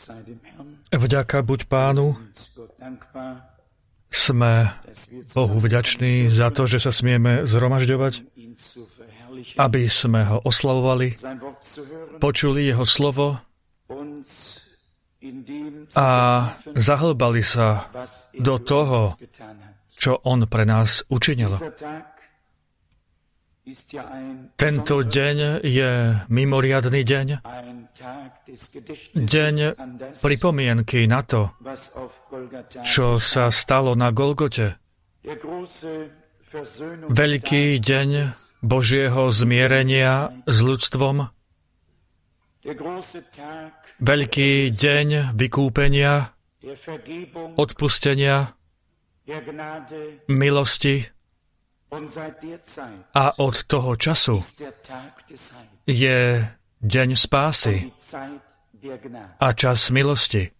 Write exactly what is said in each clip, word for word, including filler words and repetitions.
Vďaka buď Pánu, sme Bohu vďační za to, že sa smieme zhromažďovať, aby sme ho oslavovali, počuli jeho slovo a zahlbali sa do toho, čo on pre nás učinil. Tento deň je mimoriadny deň, deň pripomienky na to, čo sa stalo na Golgote. Veľký deň Božieho zmierenia s ľudstvom, veľký deň vykúpenia, odpustenia, milosti. A od toho času je deň spásy a čas milosti.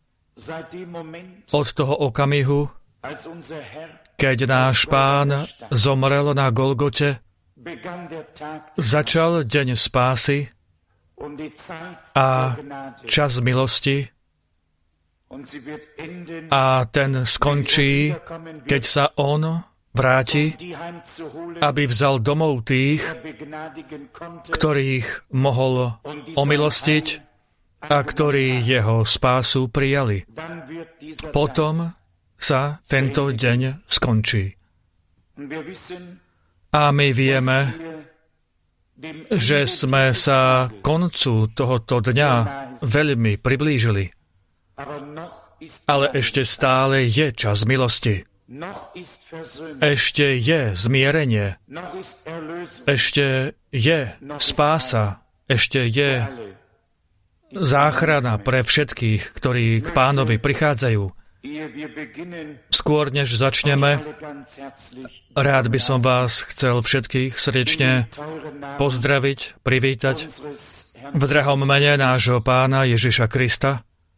Od toho okamihu, keď náš Pán zomrel na Golgote, začal deň spásy a čas milosti a ten skončí, keď sa on vráti, aby vzal domov tých, ktorých mohol omilostiť a ktorí jeho spásu prijali. Potom sa tento deň skončí. A my vieme, že sme sa koncu tohoto dňa veľmi priblížili. Ale ešte stále je čas milosti. Ešte je zmierenie, ešte je spása, ešte je záchrana pre všetkých, ktorí k Pánovi prichádzajú. Skôr než začneme, rád by som vás chcel všetkých srdečne pozdraviť, privítať v drahom mene nášho Pána Ježiša Krista.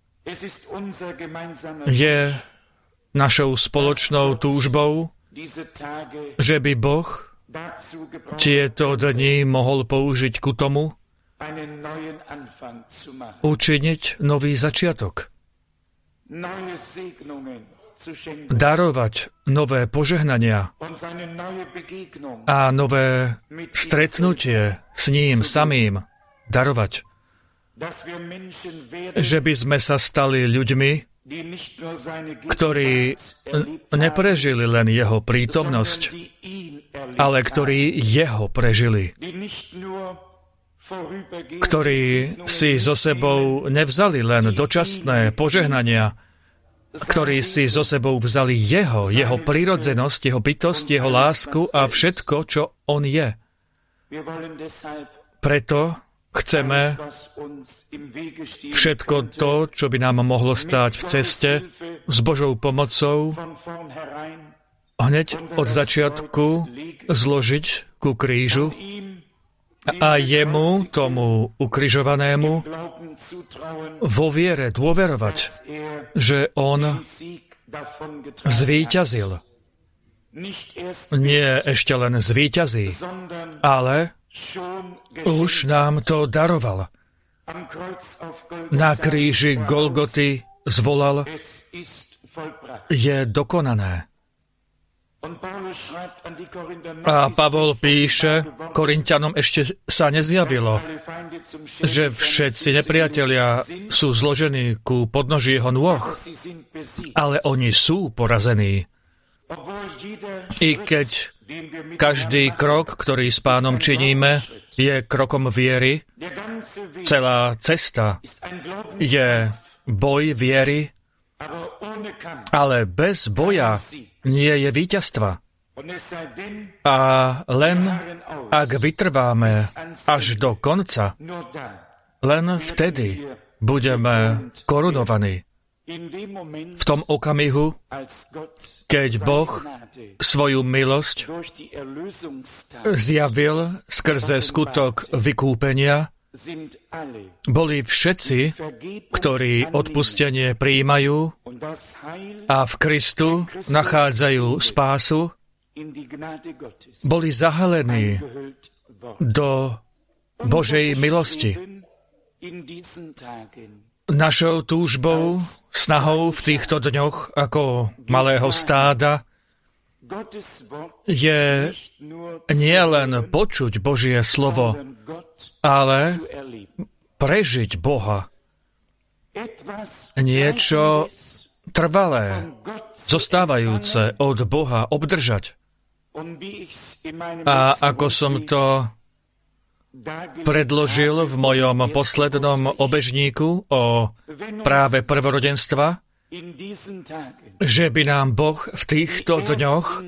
Je našou spoločnou túžbou, že by Boh tieto dni mohol použiť ku tomu, učiniť nový začiatok, darovať nové požehnania a nové stretnutie s ním samým darovať. Že by sme sa stali ľuďmi, ktorí neprežili len jeho prítomnosť, ale ktorí jeho prežili. Ktorí si so sebou nevzali len dočasné požehnania, ktorí si so sebou vzali jeho, jeho prirodzenosť, jeho bytosť, jeho lásku a všetko, čo on je. Preto chceme všetko to, čo by nám mohlo stáť v ceste, s Božou pomocou hneď od začiatku zložiť ku krížu a jemu, tomu ukrižovanému, vo viere dôverovať, že on zvíťazil. Nie ešte len zvíťazí, ale už nám to daroval. Na kríži Golgoty zvolal: je dokonané. A Pavol píše, Korinťanom ešte sa nezjavilo, že všetci nepriatelia sú zložení ku podnoží jeho nôh, ale oni sú porazení. I keď každý krok, ktorý s Pánom činíme, je krokom viery, celá cesta je boj viery, ale bez boja nie je víťazstva. A len ak vytrváme až do konca, len vtedy budeme korunovaní. V tom okamihu, keď Boh svoju milosť zjavil skrze skutok vykúpenia, boli všetci, ktorí odpustenie prijímajú a v Kristu nachádzajú spásu, boli zahalení do Božej milosti. Našou túžbou, snahou v týchto dňoch ako malého stáda je nielen počuť Božie slovo, ale prežiť Boha. Niečo trvalé, zostávajúce od Boha obdržať. A ako som to predložil v mojom poslednom obežníku o práve prvorodenstva, že by nám Boh v týchto dňoch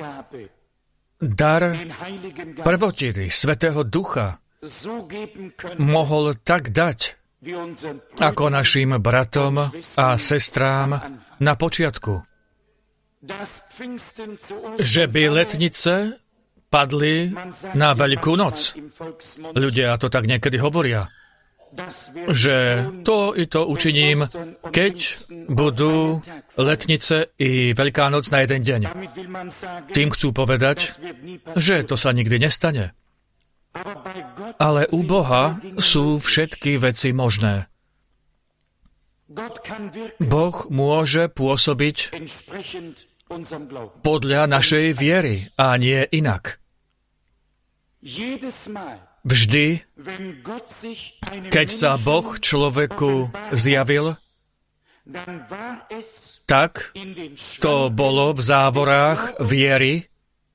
dar prvotiny Svätého Ducha mohol tak dať, ako našim bratom a sestrám na počiatku. Že by letnice padli na Veľkú noc. Ľudia to tak niekedy hovoria, že to i to učiním, keď budú letnice i Veľká noc na jeden deň. Tým chcú povedať, že to sa nikdy nestane. Ale u Boha sú všetky veci možné. Boh môže pôsobiť podľa našej viery a nie inak. Vždy, keď sa Boh človeku zjavil, tak to bolo v závorách viery,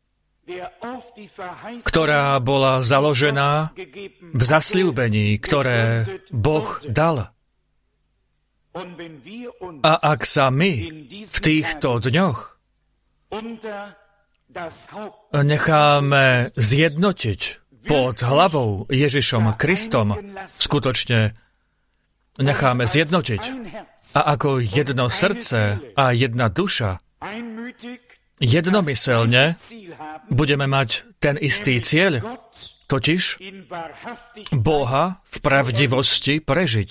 ktorá bola založená v zasľúbení, ktoré Boh dal. A ak sa my v týchto dňoch necháme zjednotiť pod hlavou Ježišom Kristom, skutočne necháme zjednotiť a ako jedno srdce a jedna duša jednomyselne budeme mať ten istý cieľ, totiž Boha v pravdivosti prežiť.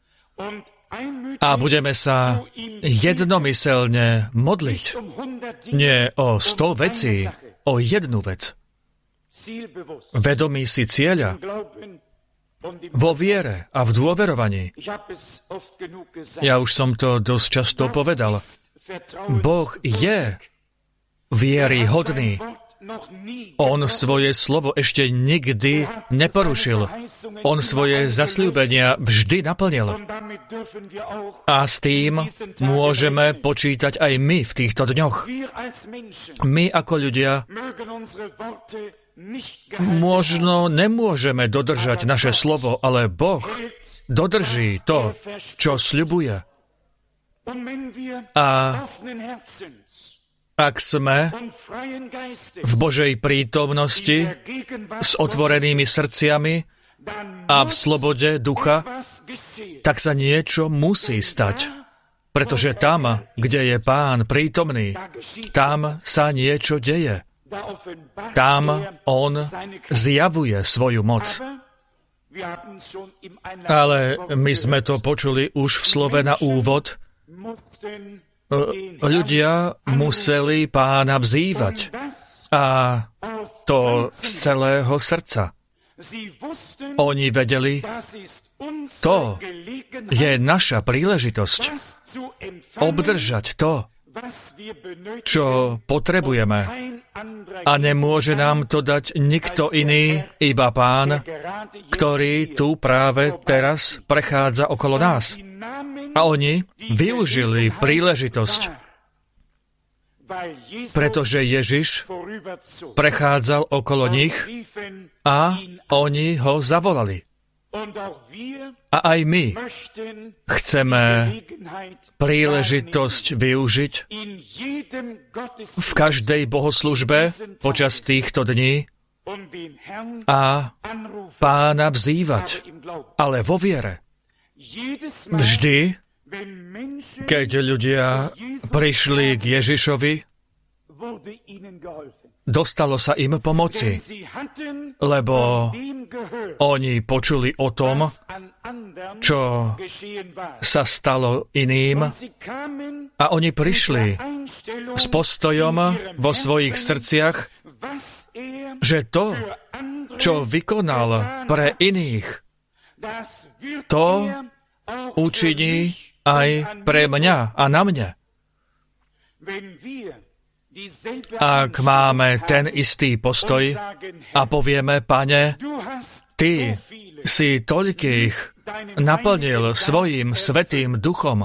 A budeme sa jednomyselne modliť. Nie o sto vecí, o jednu vec. Vedomí si cieľa vo viere a v dôverovaní. Ja už som to dosť často povedal. Boh je vieryhodný. On svoje slovo ešte nikdy neporušil. On svoje zasľúbenia vždy naplnil. A s tým môžeme počítať aj my v týchto dňoch. My ako ľudia možno nemôžeme dodržať naše slovo, ale Boh dodrží to, čo sľubuje. A ak sme v Božej prítomnosti s otvorenými srdciami a v slobode ducha, tak sa niečo musí stať. Pretože tam, kde je Pán prítomný, tam sa niečo deje. Tam on zjavuje svoju moc. Ale my sme to počuli už v slove na úvod. Ľudia museli Pána vzývať, a to z celého srdca. Oni vedeli, to je naša príležitosť obdržať to, čo potrebujeme. A nemôže nám to dať nikto iný, iba Pán, ktorý tu práve teraz prechádza okolo nás. A oni využili príležitosť, pretože Ježiš prechádzal okolo nich a oni ho zavolali. A aj my chceme príležitosť využiť v každej bohoslužbe počas týchto dní a Pána vzývať, ale vo viere. Vždy, keď ľudia prišli k Ježišovi, dostalo sa im pomoci, lebo oni počuli o tom, čo sa stalo iným, a oni prišli s postojom vo svojich srdciach, že to, čo vykonal pre iných, to učiní aj pre mňa a na mne. Ak máme ten istý postoj a povieme, Pane, Ty si toľkých naplnil svojím svätým duchom,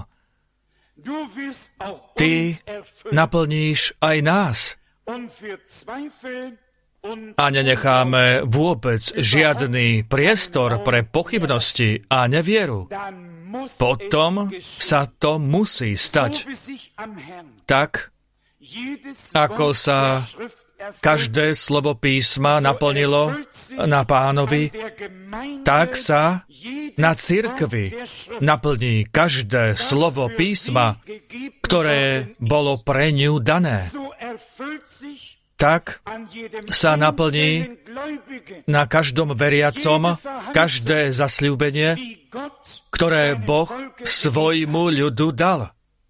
Ty naplníš aj nás a nenecháme vôbec žiadny priestor pre pochybnosti a nevieru, potom sa to musí stať. Tak, ako sa každé slovo písma naplnilo na Pánovi, tak sa na cirkvi naplní každé slovo písma, ktoré bolo pre ňu dané. Tak sa naplní na každom veriacom každé zasľúbenie, ktoré Boh svojmu ľudu dal.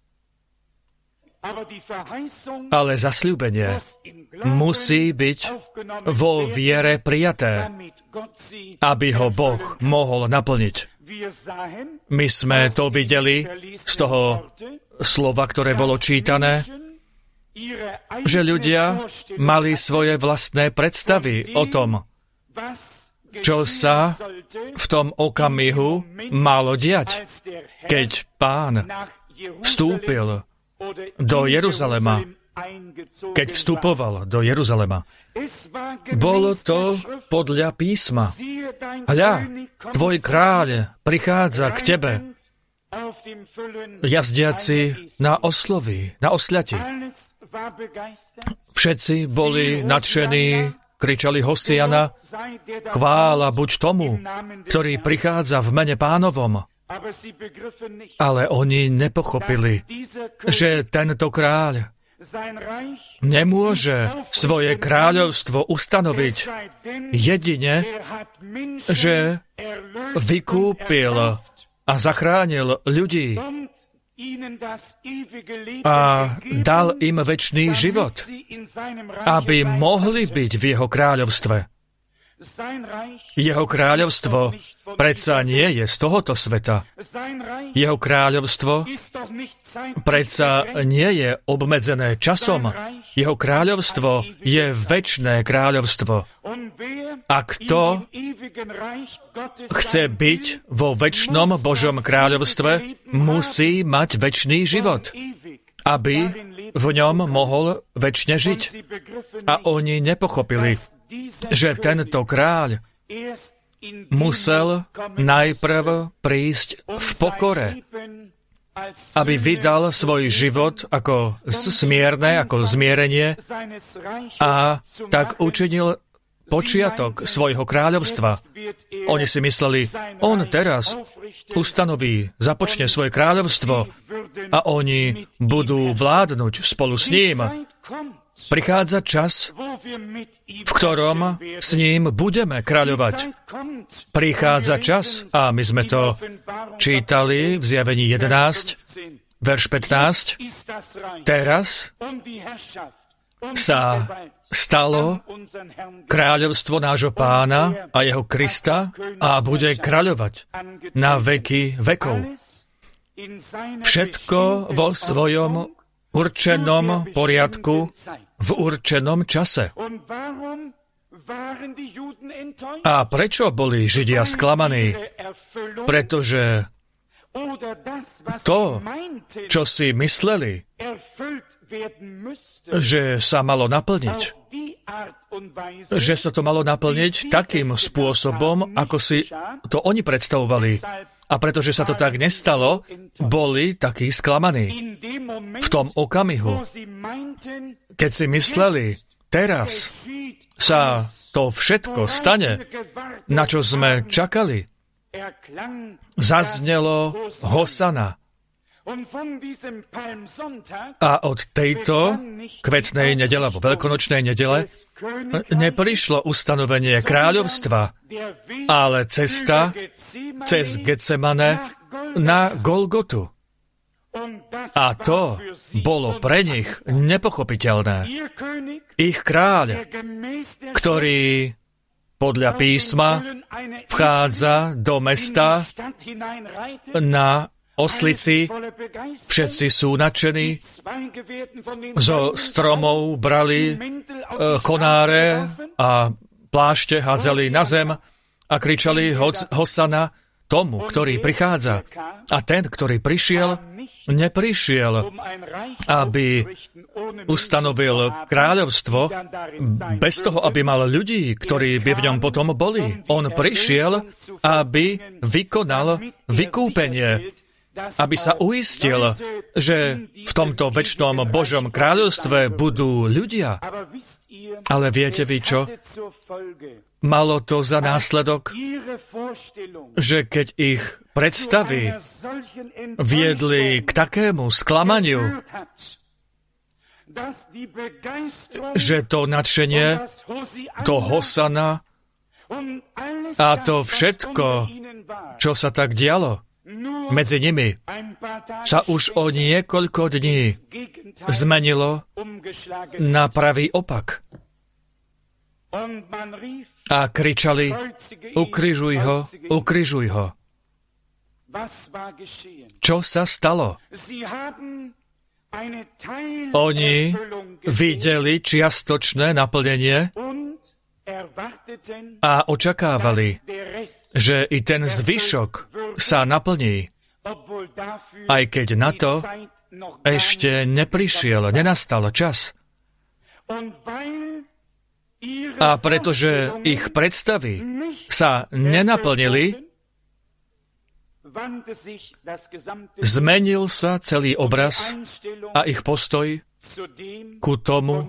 Ale zasľúbenie musí byť vo viere prijaté, aby ho Boh mohol naplniť. My sme to videli z toho slova, ktoré bolo čítané, že ľudia mali svoje vlastné predstavy o tom, čo sa v tom okamihu malo diať, keď Pán vstúpil do Jeruzalema, keď vstupoval do Jeruzalema. Bolo to podľa písma. Hľa, tvoj kráľ prichádza k tebe, jazdiaci na oslovi, na osľati. Všetci boli nadšení, kričali Hosiana, chvála buď tomu, ktorý prichádza v mene Pánovom. Ale oni nepochopili, že tento kráľ nemôže svoje kráľovstvo ustanoviť jedine, že vykúpil a zachránil ľudí a dal im večný život, aby mohli byť v jeho kráľovstve. Jeho kráľovstvo predsa nie je z tohoto sveta. Jeho kráľovstvo predsa nie je obmedzené časom. Jeho kráľovstvo je večné kráľovstvo. A kto chce byť vo večnom Božom kráľovstve, musí mať večný život, aby v ňom mohol večne žiť. A oni nepochopili, že tento kráľ musel najprv prísť v pokore, aby vydal svoj život ako smierne, ako zmierenie a tak učinil počiatok svojho kráľovstva. Oni si mysleli, on teraz ustanoví, započne svoje kráľovstvo a oni budú vládnuť spolu s ním. Prichádza čas, v ktorom s ním budeme kráľovať. Prichádza čas, a my sme to čítali v Zjavení jedenásť, verš pätnásť, teraz sa stalo kráľovstvo nášho Pána a jeho Krista a bude kráľovať na veky vekov. Všetko vo svojom určenom poriadku, v určenom čase. A prečo boli Židia sklamaní? Pretože to, čo si mysleli, že sa malo naplniť, že sa to malo naplniť takým spôsobom, ako si to oni predstavovali. A pretože sa to tak nestalo, boli takí sklamaní. V tom okamihu, keď si mysleli, teraz sa to všetko stane, na čo sme čakali, zaznelo Hosana. A od tejto kvetnej nedele, alebo veľkonočnej nedele, neprišlo ustanovenie kráľovstva, ale cesta cez Getsemane na Golgotu. A to bolo pre nich nepochopiteľné. Ich kráľ, ktorý podľa písma vchádza do mesta na oslici, všetci sú nadšení, zo stromov brali konáre a plášte hádzali na zem a kričali Hosana tomu, ktorý prichádza. A ten, ktorý prišiel, neprišiel, aby ustanovil kráľovstvo bez toho, aby mal ľudí, ktorí by v ňom potom boli. On prišiel, aby vykonal vykúpenie, aby sa uistil, že v tomto večnom Božom kráľovstve budú ľudia. Ale viete vy čo? Malo to za následok, že keď ich predstavy viedli k takému sklamaniu, že to nadšenie, to Hosana a to všetko, čo sa tak dialo medzi nimi, sa už o niekoľko dní zmenilo na pravý opak. A kričali, ukrižuj ho, ukrižuj ho. Čo sa stalo? Oni videli čiastočné naplnenie a očakávali, že i ten zvyšok sa naplní, aj keď na to ešte neprišiel, nenastal čas. A pretože ich predstavy sa nenaplnili, zmenil sa celý obraz a ich postoj ku tomu,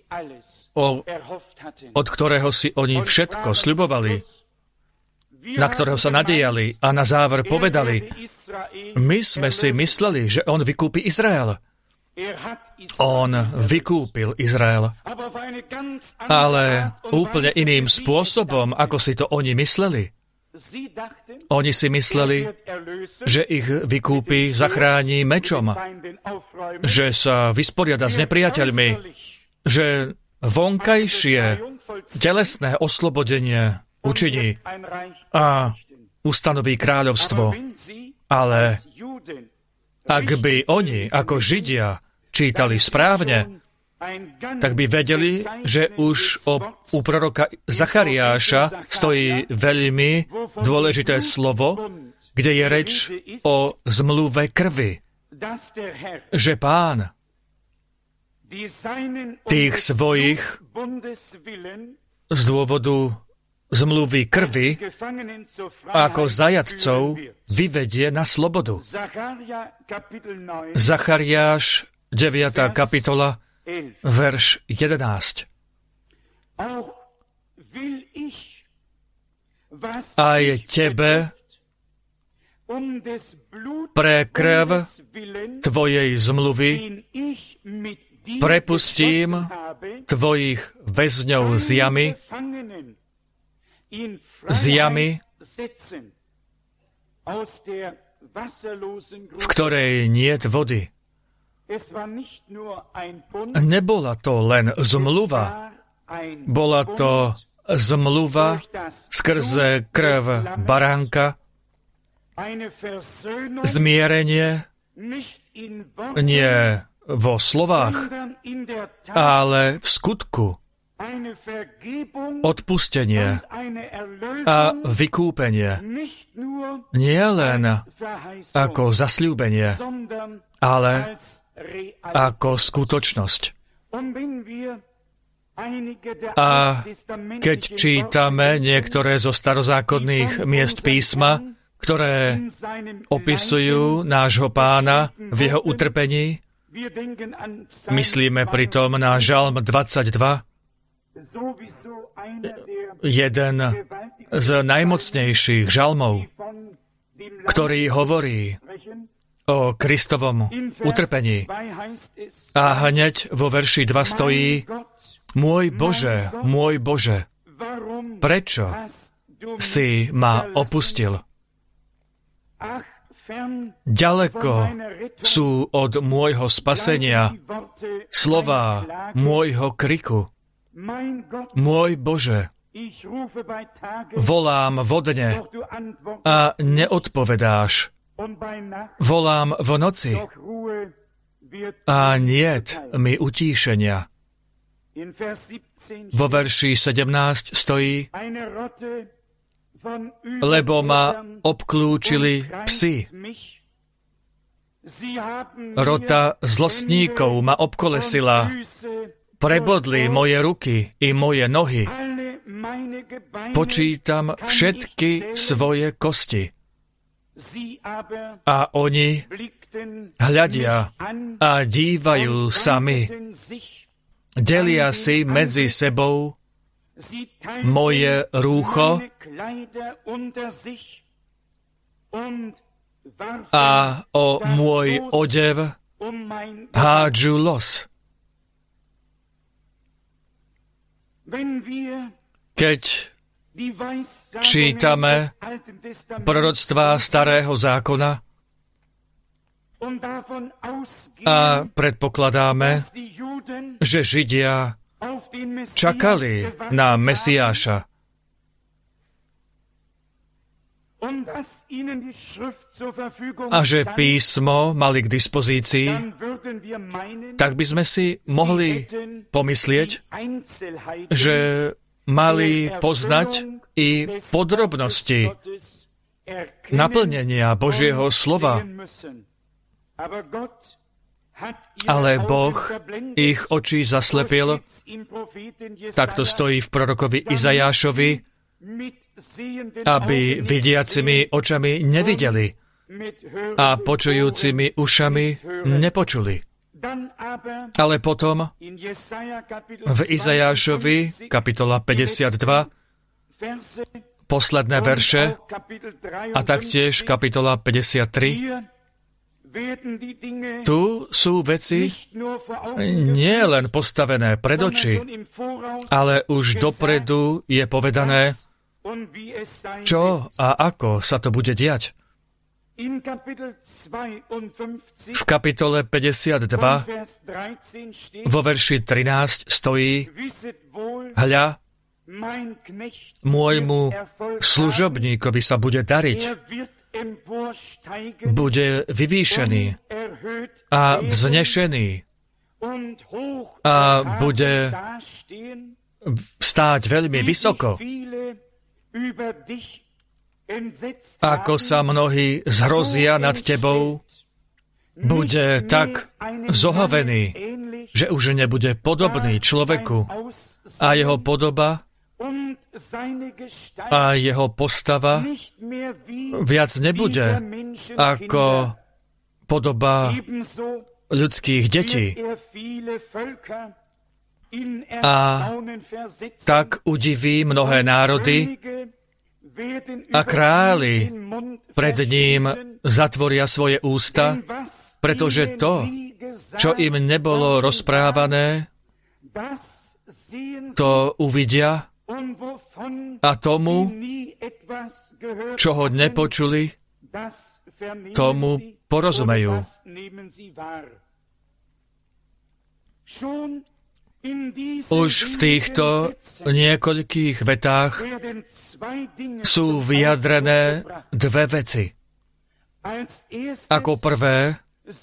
od ktorého si oni všetko sľubovali, na ktorého sa nadejali a na záver povedali, my sme si mysleli, že on vykúpi Izrael. On vykúpil Izrael, ale úplne iným spôsobom, ako si to oni mysleli. Oni si mysleli, že ich vykúpi, zachráni mečom, že sa vysporiada s nepriateľmi, že vonkajšie telesné oslobodenie učiní a ustanoví kráľovstvo. Ale ak by oni, ako Židia, čítali správne, tak by vedeli, že už o, u proroka Zachariáša stojí veľmi dôležité slovo, kde je reč o zmluve krvi. Že Pán tých svojich z dôvodu zmluvy krvi ako zajatcov vyvedie na slobodu. Zachariáš, deviata kapitola, verš jedenásť. Aj tebe pre krv tvojej zmluvy prepustím tvojich väzňov z jamy, z jamy, v ktorej niet vody. Nebola to len zmluva, bola to zmluva skrze krv baránka, zmierenie nie vo slovách, ale v skutku, odpustenie a vykúpenie. Nie len ako zasľúbenie, ale ako skutočnosť. A keď čítame niektoré zo starozákonných miest písma, ktoré opisujú nášho Pána v jeho utrpení, myslíme pritom na Žalm dvadsaťdva, jeden z najmocnejších žalmov, ktorý hovorí o Kristovom utrpení. A hneď vo verši dva stojí: Môj Bože, môj Bože, prečo si ma opustil? Ďaleko sú od môjho spasenia slová môjho kriku. Môj Bože, Volám vodne a neodpovedáš. Volám v noci a niet mi utíšenia. Vo verši sedemnásť stojí: lebo ma obklúčili psi. Rota zlostníkov ma obkolesila. Prebodli moje ruky i moje nohy. Počítam všetky svoje kosti. A oni hľadia a dívajú sa mi. Delia si medzi sebou moje rúcho a o môj odev hádžu los. Keď čítame proroctvá Starého zákona a predpokladáme, že Židia čakali na Mesiáša a že písmo mali k dispozícii, tak by sme si mohli pomyslieť, že mali poznať i podrobnosti naplnenia Božieho slova. Ale Boh ich očí zaslepil, tak to stojí v prorokovi Izajášovi, aby vidiacimi očami nevideli a počujúcimi ušami nepočuli. Ale potom v Izajášovi, kapitola päťdesiatdva, posledné verše a taktiež kapitola päťdesiattri, tu sú veci nie len postavené pred oči, ale už dopredu je povedané, čo a ako sa to bude diať. V kapitole päťdesiatdva vo verši trinásť stojí: hľa, môjmu služobníkovi sa bude dariť, bude vyvýšený a vznešený a bude stáť veľmi vysoko. Ako sa mnohí zhrozia nad tebou, bude tak zohavený, že už nebude podobný človeku a jeho podoba a jeho postava viac nebude ako podoba ľudských detí. A tak udiví mnohé národy a králi pred ním zatvoria svoje ústa, pretože to, čo im nebolo rozprávané, to uvidia a tomu, čo ho nepočuli, tomu porozumejú. Už v týchto niekoľkých vetách sú vyjadrené dve veci. Ako prvé,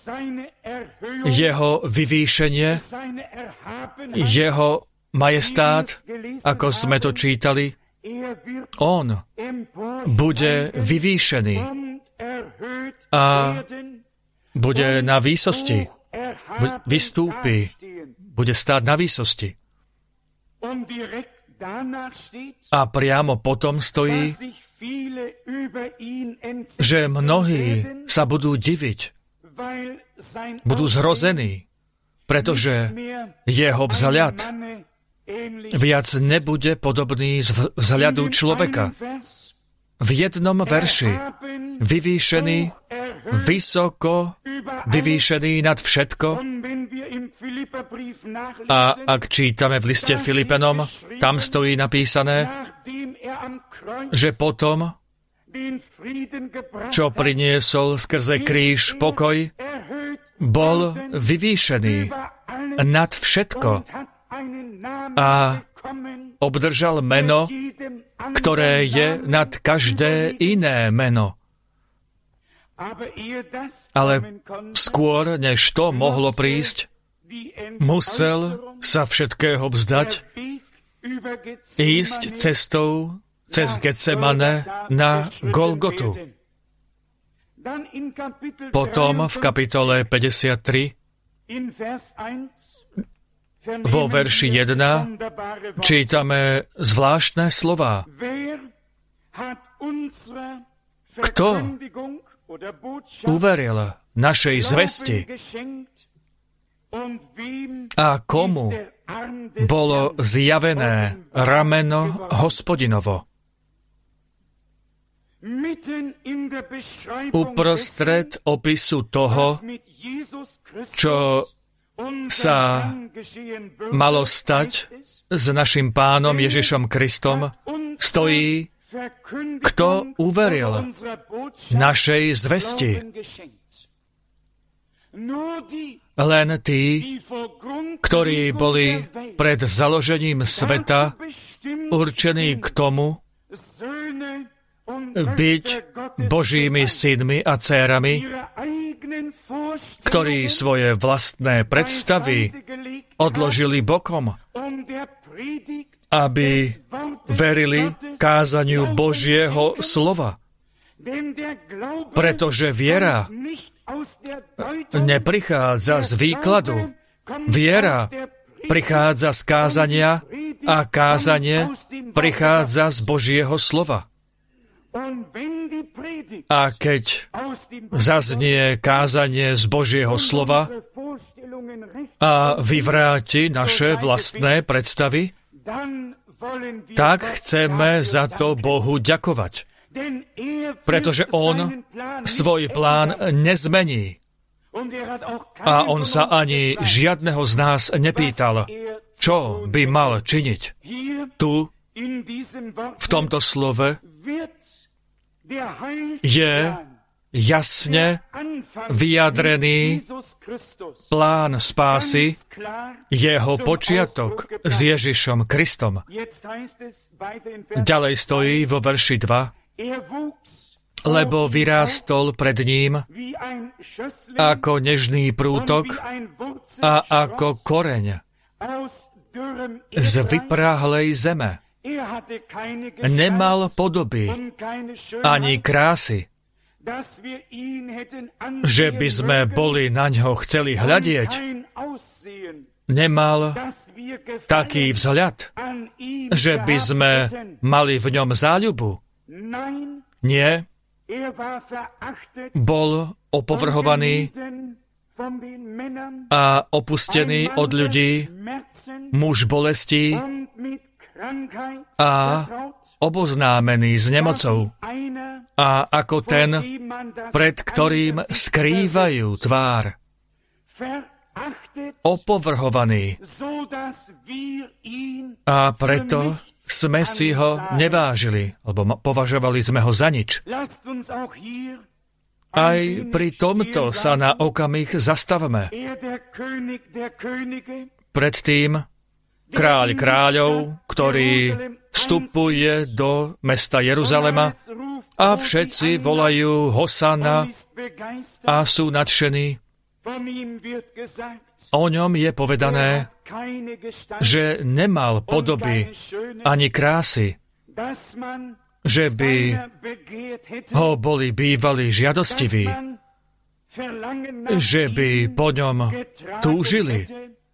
jeho vyvýšenie, jeho majestát, ako sme to čítali, on bude vyvýšený a bude na výsosti, vystúpi, bude stáť na výsosti. A priamo potom stojí, že mnohí sa budú diviť, budú zhrození, pretože jeho vzhľad viac nebude podobný z vzhľadu človeka. V jednom verši vyvýšený, vysoko vyvýšený nad všetko. A ak čítame v liste Filipenom, tam stojí napísané, že potom, čo priniesol skrze kríž pokoj, bol vyvýšený nad všetko a obdržal meno, ktoré je nad každé iné meno. Ale skôr, než to mohlo prísť, musel sa všetkého vzdať, ísť cestou cez Getsemane na Golgotu. Potom v kapitole päťdesiattri vo verši jeden čítame zvláštne slová. Kto uveril našej zvesti a komu bolo zjavené rameno Hospodinovo? Uprostred opisu toho, čo sa malo stať s našim Pánom Ježišom Kristom, stojí, kto uveril našej zvesti. Len tí, ktorí boli pred založením sveta určení k tomu, byť Božími synmi a dcérami, ktorí svoje vlastné predstavy odložili bokom, aby verili kázaniu Božieho slova. Pretože viera neprichádza z výkladu. Viera prichádza z kázania a kázanie prichádza z Božieho slova. A keď zaznie kázanie z Božieho slova a vyvráti naše vlastné predstavy, tak chceme za to Bohu ďakovať. Pretože On svoj plán nezmení. A On sa ani žiadneho z nás nepýtal, čo by mal činiť. Tu, v tomto slove, je jasne vyjadrený plán spásy, jeho počiatok s Ježišom Kristom. Ďalej stojí vo verši dva, lebo vyrástol pred ním ako nežný prútok a ako koreň z vypráhlej zeme. Nemal podoby ani krásy, že by sme boli na ňo chceli hľadieť. Nemal taký vzhľad, že by sme mali v ňom záľubu. Nie, bol opovrhovaný a opustený od ľudí, muž bolestí a oboznámený s nemocou. A ako ten, pred ktorým skrývajú tvár. Opovrhovaný. A preto sme si ho nevážili, alebo považovali sme ho za nič. Aj pri tomto sa na okamih zastavme. Predtým kráľ kráľov, ktorý vstupuje do mesta Jeruzalema a všetci volajú Hosana a sú nadšení. O ňom je povedané, že nemal podoby ani krásy, že by ho boli bývali žiadostiví, že by po ňom túžili.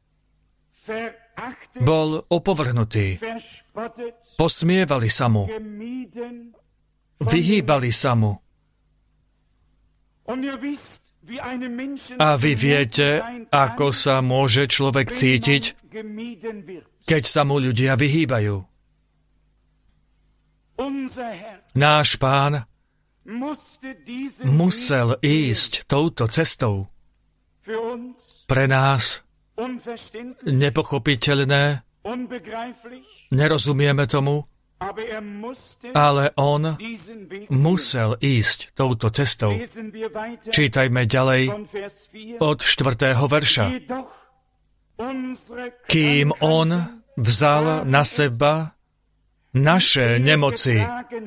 Bol opovrhnutý. Posmievali sa mu. Vyhýbali sa mu. A vy viete, ako sa môže človek cítiť, keď sa mu ľudia vyhýbajú. Náš Pán musel ísť touto cestou. Pre nás nepochopiteľné, nerozumieme tomu, ale on musel ísť touto cestou. Čítajme ďalej od štvrtého verša. Kým on vzal na seba naše nemoci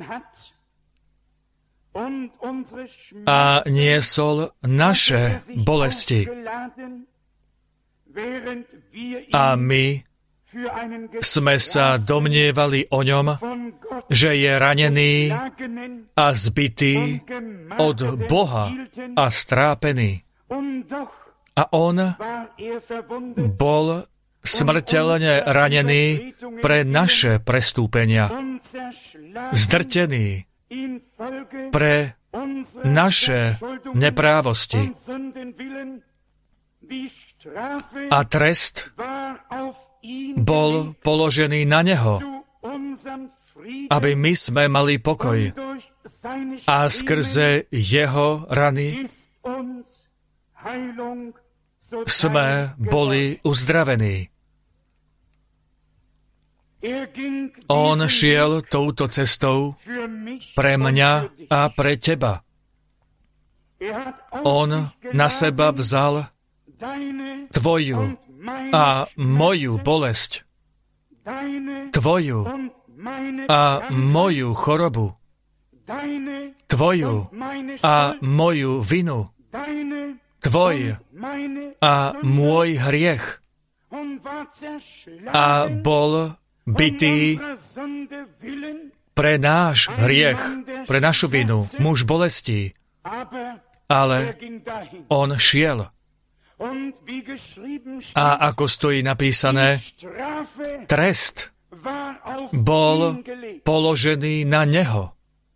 a niesol naše bolesti. A my sme sa domnievali o ňom, že je ranený a zbitý od Boha a strápený. A on bol smrteľne ranený pre naše prestúpenia, zdrtený pre naše neprávosti. A trest bol položený na neho, aby my sme mali pokoj. A skrze jeho rany sme boli uzdravení. On šiel touto cestou pre mňa a pre teba. On na seba vzal tvoju a moju bolesť, tvoju a moju chorobu, tvoju a moju vinu, tvoj a môj hriech, a bol bitý pre náš hriech, pre našu vinu, muž bolestí, ale on šiel. A ako stojí napísané, trest bol položený na neho.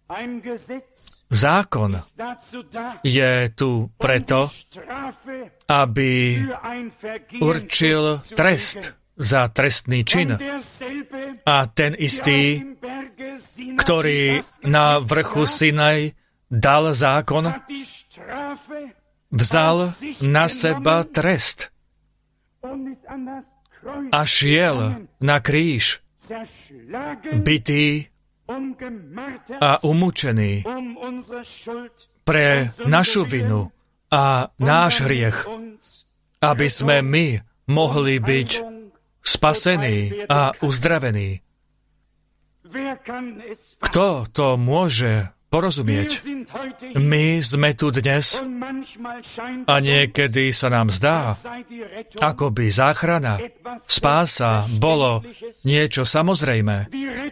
Zákon je tu preto, aby určil trest za trestný čin. A ten istý, ktorý na vrchu Sinaj dal zákon, vzal na seba trest a šiel na kríž, bitý a umúčený pre našu vinu a náš hriech, aby sme my mohli byť spasení a uzdravení. Kto to môže porozumieť? My sme tu dnes a niekedy sa nám zdá, ako by záchrana, spása bolo niečo samozrejmé.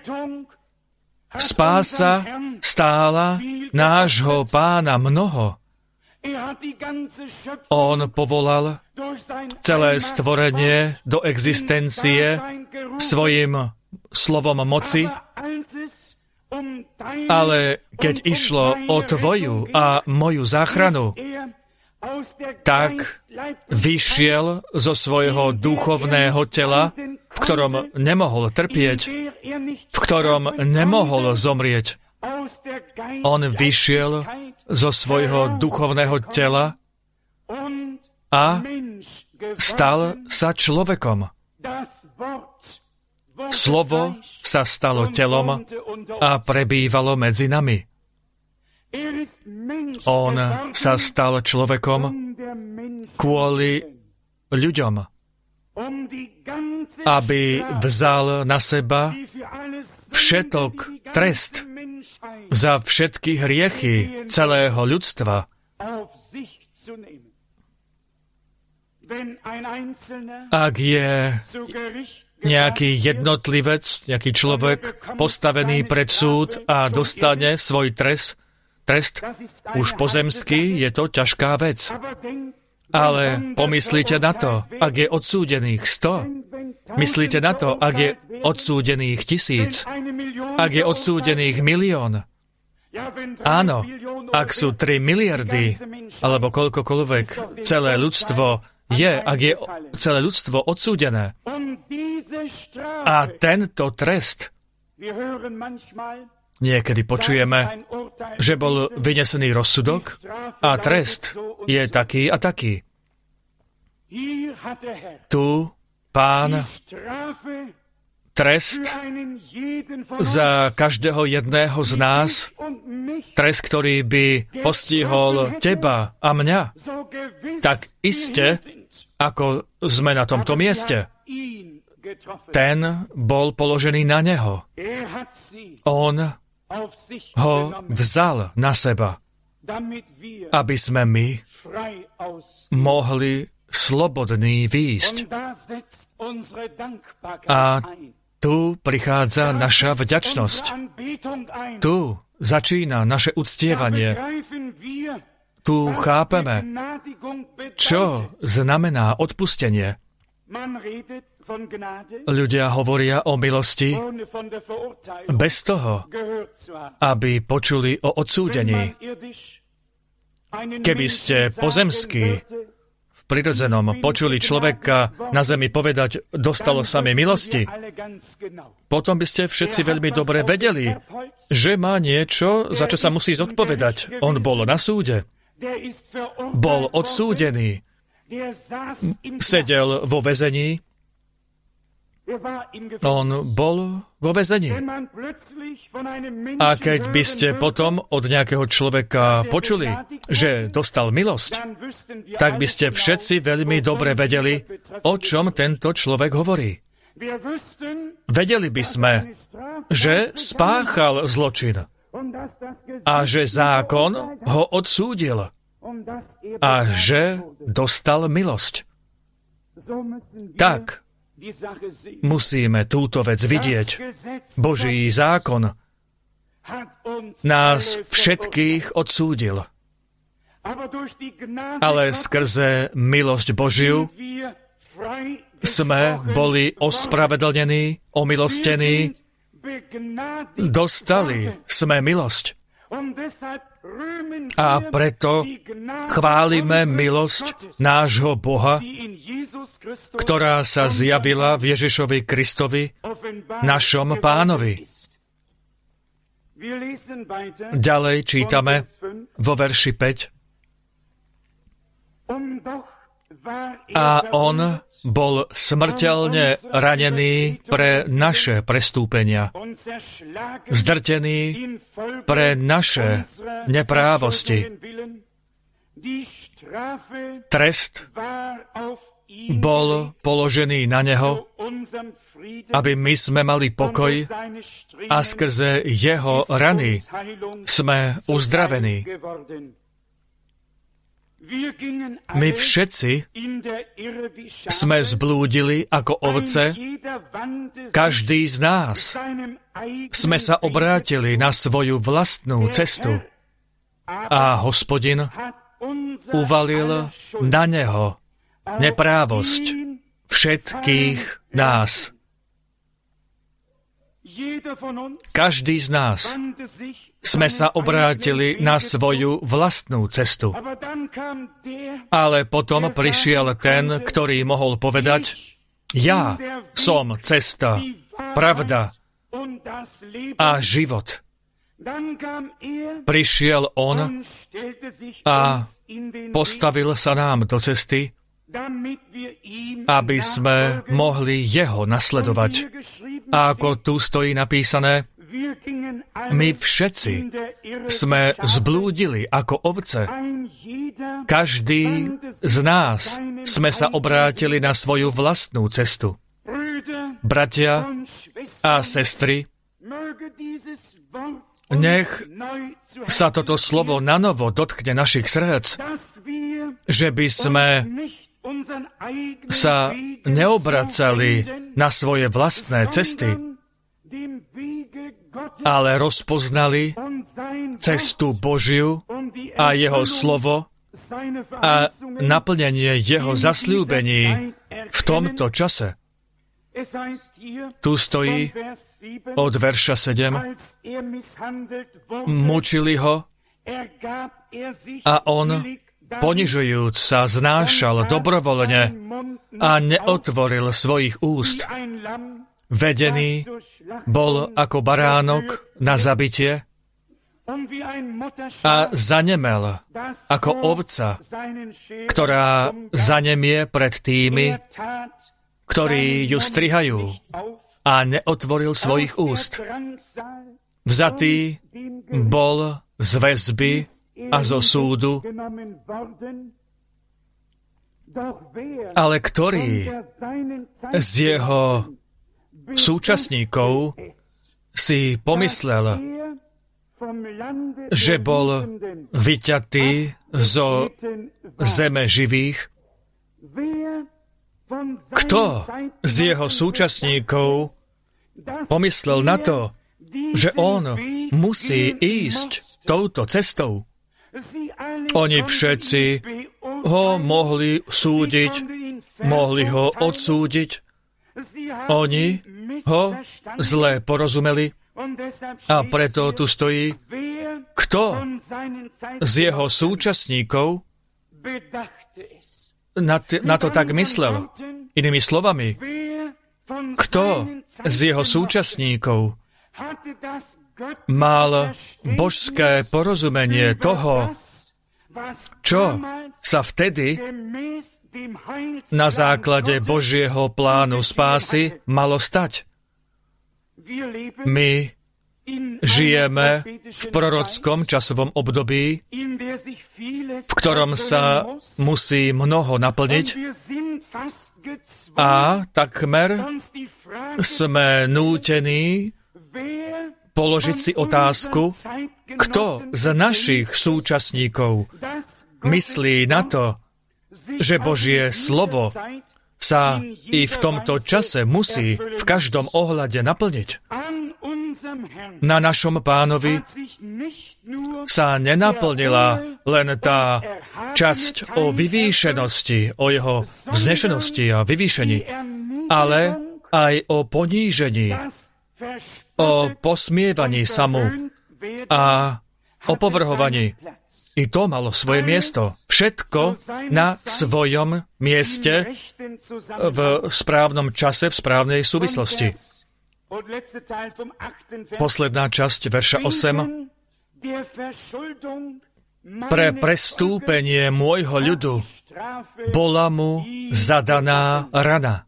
Spása stála nášho Pána mnoho. On povolal celé stvorenie do existencie svojim slovom moci, ale keď išlo o tvoju a moju záchranu, tak vyšiel zo svojho duchovného tela, v ktorom nemohol trpieť, v ktorom nemohol zomrieť. On vyšiel zo svojho duchovného tela a stal sa človekom. Slovo sa stalo telom a prebývalo medzi nami. On sa stal človekom kvôli ľuďom, aby vzal na seba všetok trest za všetky hriechy celého ľudstva. Ak je nejaký jednotlivec, nejaký človek postavený pred súd a dostane svoj trest, trest už pozemský, je to ťažká vec. Ale pomyslite na to, ak je odsúdených sto, myslíte na to, ak je odsúdených tisíc, ak je odsúdených milión. Áno, ak sú tri miliardy, alebo koľkokoľvek celé ľudstvo je, ak je celé ľudstvo odsúdené. A tento trest, niekedy počujeme, že bol vynesený rozsudok a trest je taký a taký. Tu Pán trest za každého jedného z nás, trest, ktorý by postihol teba a mňa, tak iste, ako sme na tomto mieste. ten bol položený na neho. On ho vzal na seba, aby sme my mohli slobodní výjsť. A tu prichádza naša vďačnosť. Tu začína naše uctievanie. Tu chápeme, čo znamená odpustenie. Ľudia hovoria o milosti bez toho, aby počuli o odsúdení. Keby ste pozemsky v prirodzenom počuli človeka na zemi povedať, dostalo sa mi milosti, potom by ste všetci veľmi dobre vedeli, že má niečo, za čo sa musí zodpovedať. On bol na súde. Bol odsúdený. Sedel vo väzení. On bol vo väzení. A keď by ste potom od nejakého človeka počuli, že dostal milosť, tak by ste všetci veľmi dobre vedeli, o čom tento človek hovorí. Vedeli by sme, že spáchal zločin a že zákon ho odsúdil a že dostal milosť. Tak musíme túto vec vidieť. Boží zákon nás všetkých odsúdil. Ale skrze milosť Božiu sme boli ospravedlnení, omilostení, dostali sme milosť. A preto chválime milosť nášho Boha, ktorá sa zjavila v Ježišovi Kristovi, našom Pánovi. Ďalej čítame vo verši päť. A on bol smrteľne ranený pre naše prestúpenia, zdrtený pre naše neprávosti. Trest bol položený na neho, aby my sme mali pokoj a skrze jeho rany sme uzdravení. My všetci sme zblúdili ako ovce, každý z nás sme sa obrátili na svoju vlastnú cestu a Hospodin uvalil na neho neprávosť všetkých nás. Každý z nás sme sa obrátili na svoju vlastnú cestu. Ale potom prišiel ten, ktorý mohol povedať, ja som cesta, pravda a život. Prišiel on a postavil sa nám do cesty, aby sme mohli jeho nasledovať. A ako tu stojí napísané, my všetci sme zblúdili ako ovce. Každý z nás sme sa obrátili na svoju vlastnú cestu. Bratia a sestry, nech sa toto slovo nanovo dotkne našich srdc, že by sme sa neobracali na svoje vlastné cesty, ale rozpoznali cestu Božiu a jeho slovo a naplnenie jeho zasľúbení v tomto čase. Tu stojí od verša sedem. Mučili ho a on, ponižujúc sa, znášal dobrovoľne a neotvoril svojich úst. Vedený bol ako baránok na zabitie a zanemel ako ovca, ktorá zanemie pred tými, ktorí ju strihajú, a neotvoril svojich úst. Vzatý bol z väzby a zo súdu, ale ktorý z jeho súčasníkov si pomyslel, že bol vyťatý zo zeme živých. Kto z jeho súčasníkov pomyslel na to, že on musí ísť touto cestou? Oni všetci ho mohli súdiť, mohli ho odsúdiť. Oni ho zle porozumeli a preto tu stojí, kto z jeho súčasníkov na, t- na to tak myslel. Inými slovami, kto z jeho súčasníkov mal božské porozumenie toho, čo sa vtedy na základe Božieho plánu spásy malo stať. My žijeme v prorockom časovom období, v ktorom sa musí mnoho naplniť a takmer sme nútení položiť si otázku, kto z našich súčasníkov myslí na to, že Božie slovo sa i v tomto čase musí v každom ohľade naplniť. Na našom Pánovi sa nenaplnila len tá časť o vyvýšenosti, o jeho vznešenosti a vyvýšení, ale aj o ponížení, o posmievaní sa mu a opovrhovaní. I to malo svoje miesto. Všetko na svojom mieste v správnom čase, v správnej súvislosti. Posledná časť verša osem. Pre prestúpenie môjho ľudu bola mu zadaná rana.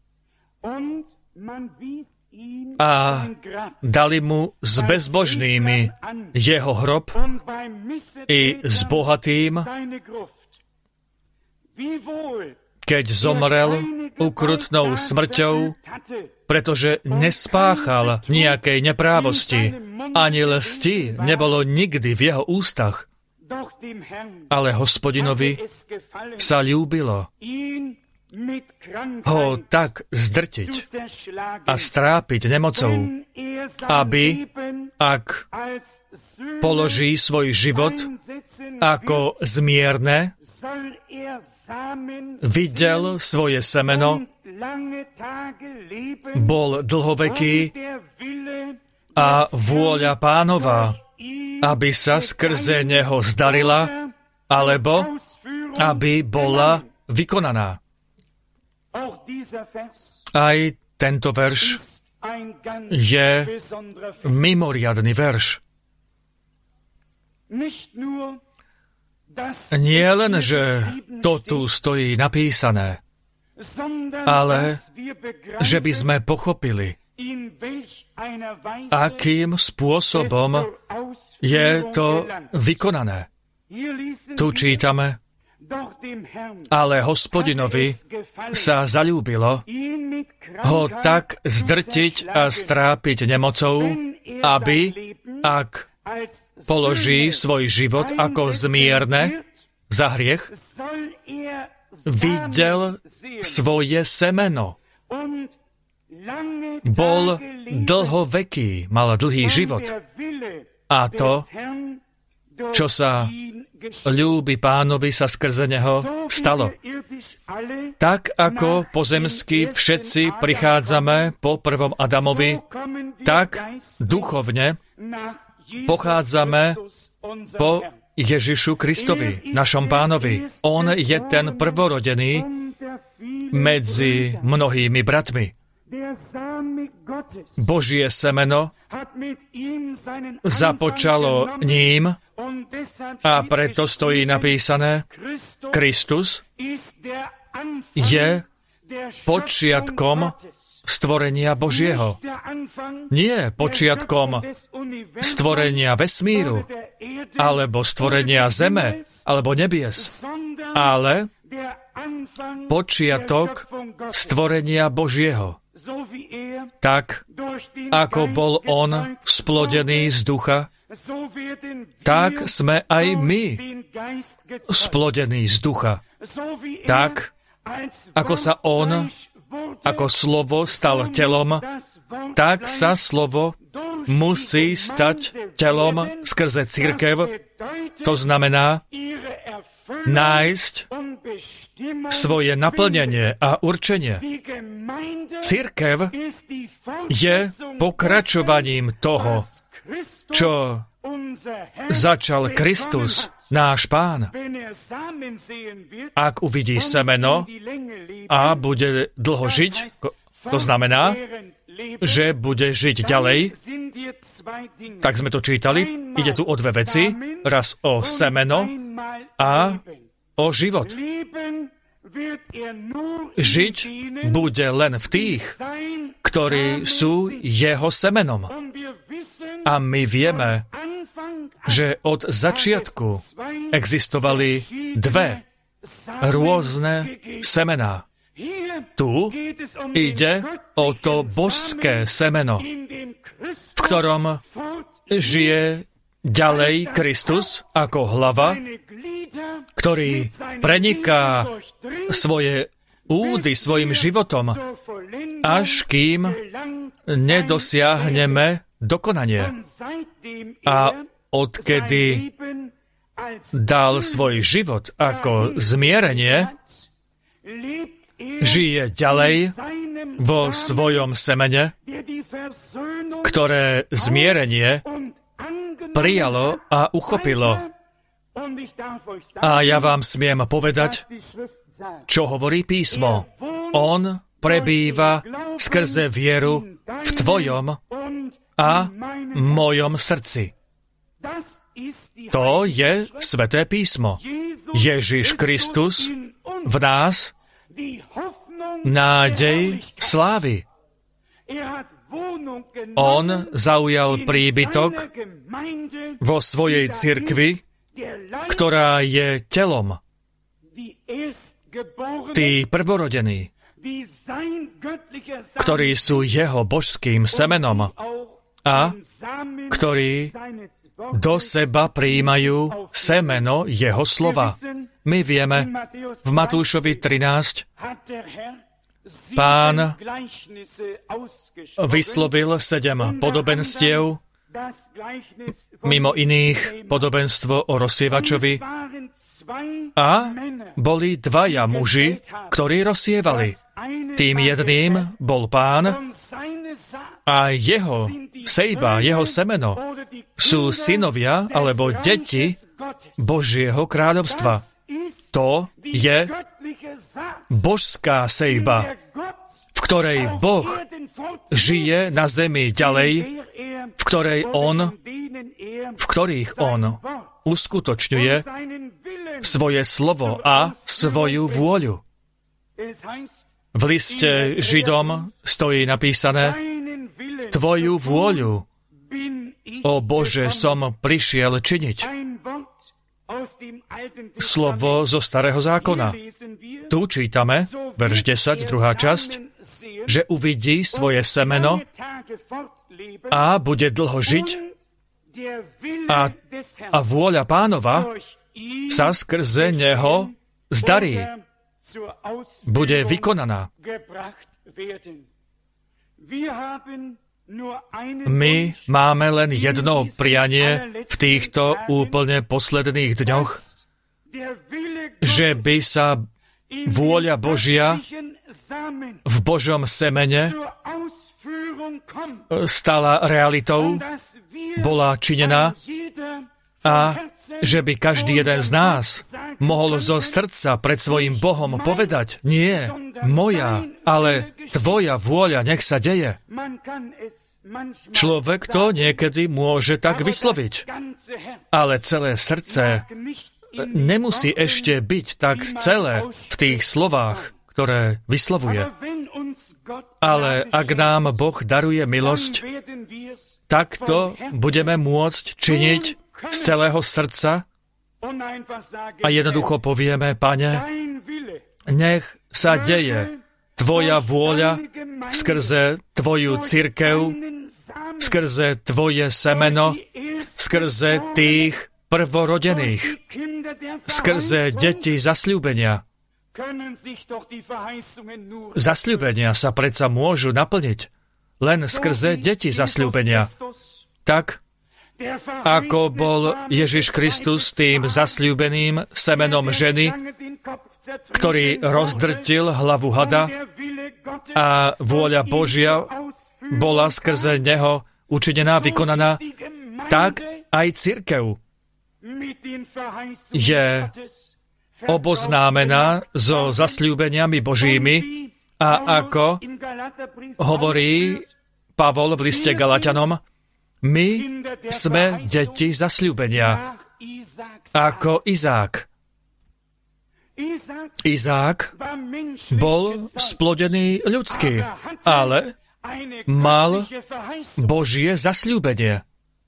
A dali mu s bezbožnými jeho hrob i s bohatým, keď zomrel ukrutnou smrťou, pretože nespáchal nejakej neprávosti, ani lsti nebolo nikdy v jeho ústach. Ale Hospodinovi sa ľúbilo ho tak zdrtiť a strápiť nemocou, aby, ak položí svoj život ako zmierne, videl svoje semeno, bol dlhoveký a vôľa Pánova, aby sa skrze neho zdarila, alebo aby bola vykonaná. Aj tento verš je mimoriadny verš. Nie len, že to tu stojí napísané, ale že by sme pochopili, akým spôsobom je to vykonané. Tu čítame, ale Hospodinovi sa zaľúbilo ho tak zdrtiť a strápiť nemocou, aby, ak položí svoj život ako zmierne za hriech, videl svoje semeno. Bol dlhoveký, mal dlhý život. A to, čo sa ľúbi Pánovi, sa skrze neho stalo. Tak ako pozemsky všetci prichádzame po prvom Adamovi, tak duchovne pochádzame po Ježišu Kristovi, našom Pánovi. On je ten prvorodený medzi mnohými bratmi. Božie semeno započalo ním a preto stojí napísané, Kristus je počiatkom stvorenia Božieho. Nie počiatkom stvorenia vesmíru, alebo stvorenia zeme, alebo nebies, ale počiatok stvorenia Božieho. tak ako bol on splodený z ducha, tak sme aj my splodení z ducha. Tak, ako sa on, ako slovo stal telom, tak sa slovo musí stať telom skrze cirkev. To znamená nájsť svoje naplnenie a určenie. Cirkev je pokračovaním toho, čo začal Kristus, náš Pán. Ak uvidí semeno a bude dlho žiť, to znamená, že bude žiť ďalej, tak sme to čítali. Ide tu o dve veci. Raz o semeno a o život. Žiť bude len v tých, ktorí sú jeho semenom. A my vieme, že od začiatku existovali dve rôzne semená. Tu ide o to božské semeno, v ktorom žije ďalej Kristus ako hlava, ktorý preniká svoje údy svojim životom, až kým nedosiahneme dokonanie. A odkedy dal svoj život ako zmierenie, žije ďalej vo svojom semene, ktoré zmierenie prijalo a uchopilo. A ja vám smiem povedať, čo hovorí písmo. On prebýva skrze vieru v tvojom a mojom srdci. To je Sväté písmo. Ježiš Kristus v nás, nádej slávy. On zaujal príbytok vo svojej cirkvi, ktorá je telom. Tí prvorodení, ktorí sú jeho božským semenom a ktorí do seba prijímajú semeno jeho slova. My vieme, v Matúšovi trinásť Pán vyslovil sedem podobenstiev, mimo iných podobenstvo o rozsievačovi, a boli dvaja muži, ktorí rozsievali. Tým jedným bol Pán a jeho sejba, jeho semeno sú synovia alebo deti Božieho kráľovstva. To je božská sejba, v ktorej Boh žije na zemi ďalej, v ktorej on, v ktorých on uskutočňuje svoje slovo a svoju vôľu. V liste Židom stojí napísané: Tvoju vôľu, o Bože, som prišiel činiť. Slovo zo Starého zákona. Tu čítame, verš desať, druhá časť, že uvidí svoje semeno a bude dlho žiť a, a vôľa Pánova sa skrze neho zdarí. Bude vykonaná. My máme len jedno prianie v týchto úplne posledných dňoch, že by sa vôľa Božia v Božom semene stala realitou, bola činená a že by každý jeden z nás mohol zo srdca pred svojím Bohom povedať: nie, moja, ale tvoja vôľa nech sa deje. Človek to niekedy môže tak vysloviť, ale celé srdce nemusí ešte byť tak celé v tých slovách, ktoré vyslovuje. Ale ak nám Boh daruje milosť, tak to budeme môcť činiť z celého srdca a jednoducho povieme: Pane, nech sa deje tvoja vôľa, skrze tvoju cirkev, skrze tvoje semeno, skrze tých prvorodených, skrze deti zasľúbenia. Zasľúbenia sa predsa môžu naplniť len skrze deti zasľúbenia. Tak, ako bol Ježiš Kristus tým zasľúbeným semenom ženy, ktorý rozdrtil hlavu hada a vôľa Božia bola skrze neho učinená, vykonaná, tak aj cirkev je oboznámená so zasľúbeniami Božími a ako hovorí Pavol v liste Galatianom, my sme deti zasľúbenia, ako Izák. Izák bol splodený ľudský, ale mal Božie zasľúbenie.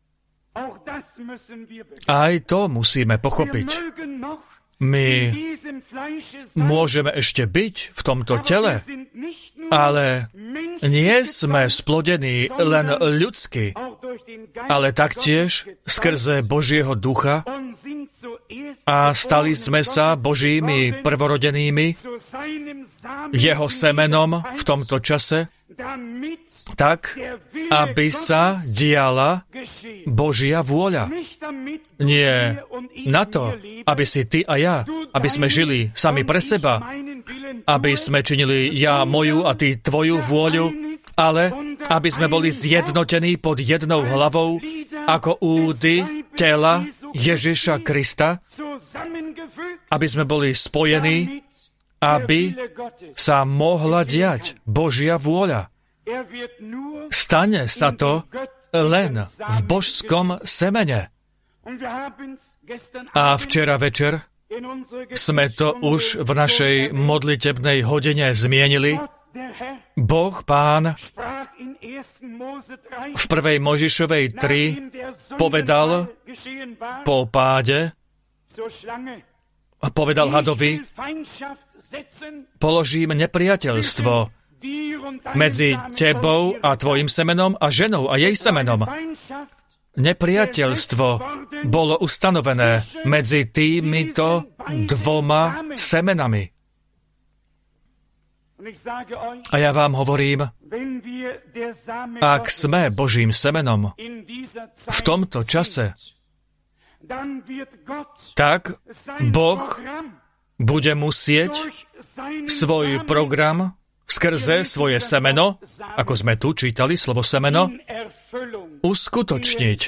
Aj to musíme pochopiť. My môžeme ešte byť v tomto tele, ale nie sme splodení len ľudsky, ale taktiež skrze Božieho ducha a stali sme sa Božími prvorodenými, jeho semenom v tomto čase, tak, aby sa diala Božia vôľa. Nie na to, aby si ty a ja, aby sme žili sami pre seba, aby sme činili ja moju a ty tvoju vôľu, ale aby sme boli zjednotení pod jednou hlavou ako údy tela Ježiša Krista, aby sme boli spojení, aby sa mohla diať Božia vôľa. Stane sa to len v božskom semene. A včera večer sme to už v našej modlitebnej hodine zmienili. Boh Pán v prvej Mojžišovej tri povedal po páde a povedal hadovi, položím nepriateľstvo medzi tebou a tvojim semenom a ženou a jej semenom. Nepriateľstvo bolo ustanovené medzi týmito dvoma semenami. A ja vám hovorím, ak sme Božím semenom v tomto čase, tak Boh bude musieť svoj program skrze svoje semeno, ako sme tu čítali slovo semeno, uskutočniť.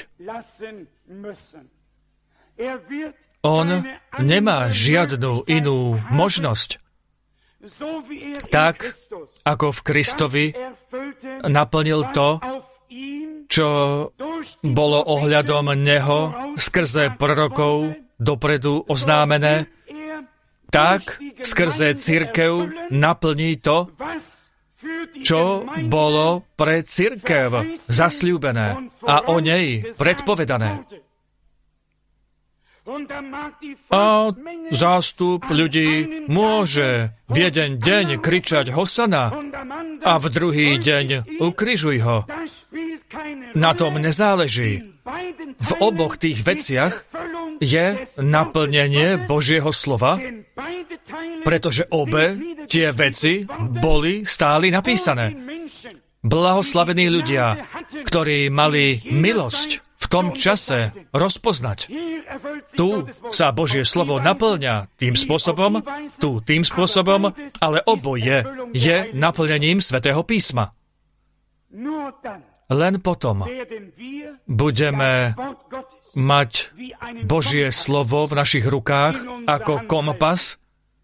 On nemá žiadnu inú možnosť. Tak, ako v Kristovi naplnil to, čo bolo ohľadom neho skrze prorokov dopredu oznámené, tak skrze cirkev naplní to, čo bolo pre cirkev zasľúbené a o nej predpovedané. A zástup ľudí môže v jeden deň kričať Hosana a v druhý deň ukrižuj ho. Na tom nezáleží. V oboch tých veciach je naplnenie Božieho slova, pretože obe tie veci boli stáli napísané. Blahoslavení ľudia, ktorí mali milosť v tom čase rozpoznať. Tu sa Božie slovo naplňa tým spôsobom, tu tým spôsobom, ale oboje je naplnením Svätého písma. Len potom budeme mať Božie slovo v našich rukách ako kompas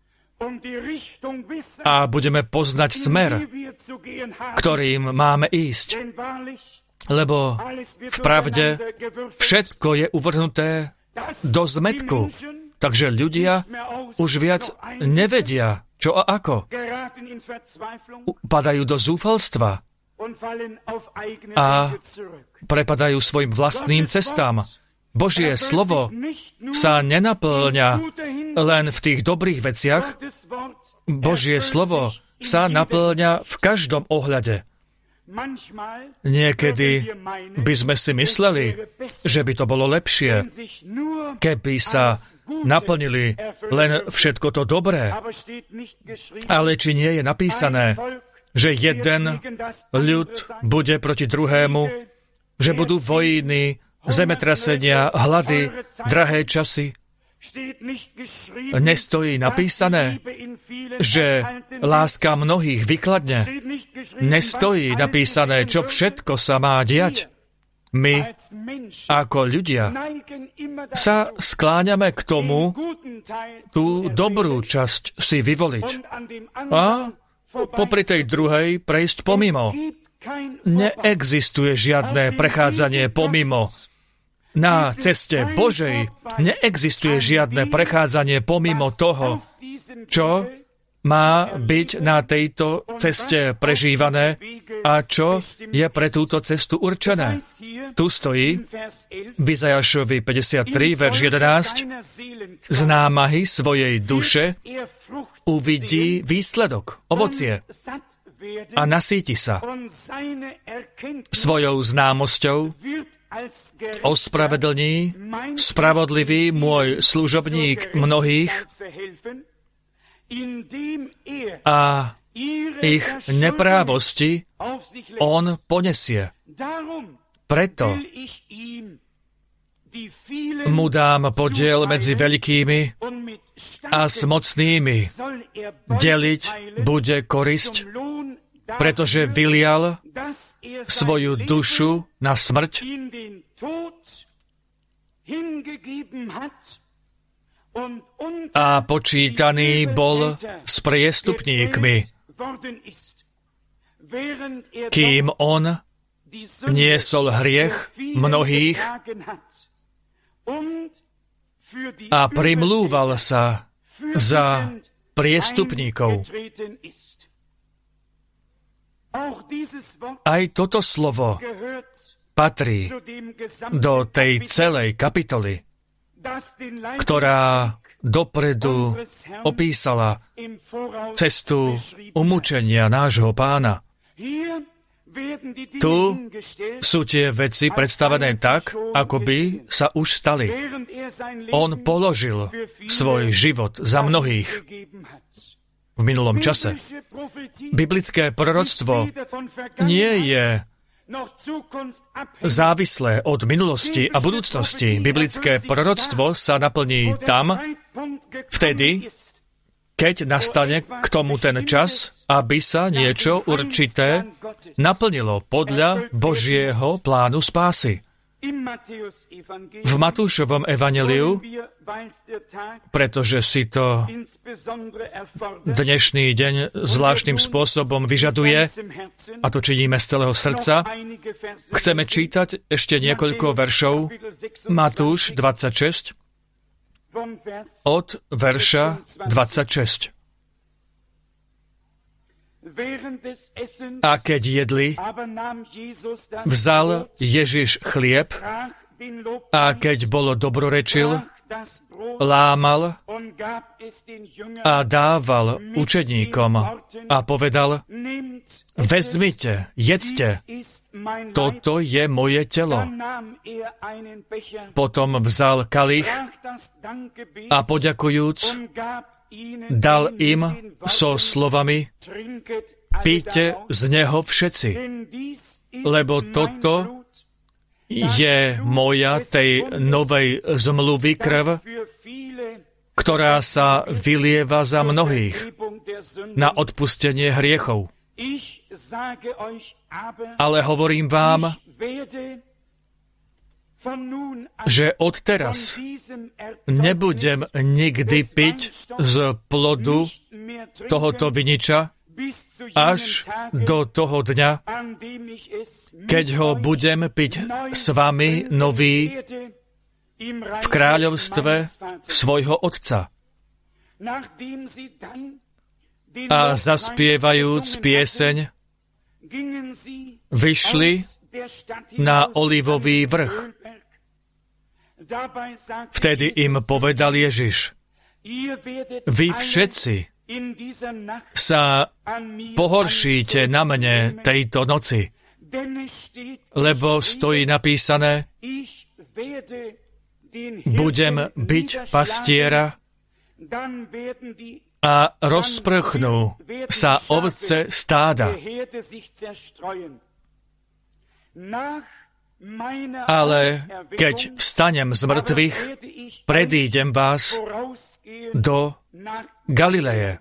a budeme poznať smer, ktorým máme ísť. Lebo v pravde všetko je uvrhnuté do zmätku. Takže ľudia už viac nevedia, čo a ako. Padajú do zúfalstva a prepadajú svojim vlastným cestám. Božie slovo sa nenaplňa len v tých dobrých veciach. Božie slovo sa naplňa v každom ohľade. Niekedy by sme si mysleli, že by to bolo lepšie, keby sa naplnili len všetko to dobré. Ale či nie je napísané, že jeden ľud bude proti druhému, že budú vojny, zemetrasenia, hlady, drahé časy? Nestojí napísané, že láska mnohých vykladne. Nestojí napísané, čo všetko sa má diať. My, ako ľudia, sa skláňame k tomu, tú dobrú časť si vyvoliť. A popri tej druhej prejsť pomimo. Neexistuje žiadne prechádzanie pomimo. Na ceste Božej neexistuje žiadne prechádzanie pomimo toho, čo má byť na tejto ceste prežívané a čo je pre túto cestu určené. Tu stojí v Izajašovi päťdesiattri, verš jedenásť, z námahy svojej duše uvidí výsledok, ovocie a nasíti sa. Svojou známosťou ospravedlní spravodlivý môj služobník mnohých a ich neprávosti on ponesie. Preto mu dám podiel medzi veľkými a s mocnými. Deliť bude korisť, pretože vylial svoju dušu na smrť a počítaný bol s priestupníkmi, kým on niesol hriech mnohých a primlúval sa za priestupníkov. Aj toto slovo patrí do tej celej kapitoly, ktorá dopredu opísala cestu umúčenia nášho Pána. Tu sú tie veci predstavené tak, ako by sa už stali. On položil svoj život za mnohých v minulom čase. Biblické proroctvo nie je závislé od minulosti a budúcnosti. Biblické proroctvo sa naplní tam, vtedy, keď nastane k tomu ten čas, aby sa niečo určité naplnilo podľa Božieho plánu spásy. V Matúšovom evanjeliu, pretože si to dnešný deň zvláštnym spôsobom vyžaduje, a to činíme z celého srdca, chceme čítať ešte niekoľko veršov. Matúš dvadsaťšesť, od verša dvadsaťšesť. A keď jedli, vzal Ježiš chlieb a keď bolo dobrorečil, lámal a dával učeníkom a povedal: vezmite, jedzte, toto je moje telo. Potom vzal kalich a poďakujúc, dal im so slovami: píte z neho všetci, lebo toto je moja tej novej zmluvy krv, ktorá sa vylieva za mnohých na odpustenie hriechov. Ale hovorím vám, že odteraz nebudem nikdy piť z plodu tohoto viniča až do toho dňa, keď ho budem piť s vami nový v kráľovstve svojho Otca. A zaspievajúc pieseň, vyšli na Olivový vrch. Vtedy im povedal Ježiš: vy všetci sa pohoršíte na mne tejto noci, lebo stojí napísané, budem byť pastiera a rozprchnú sa ovce stáda. Ale keď vstanem z mŕtvych, predídem vás do Galileje.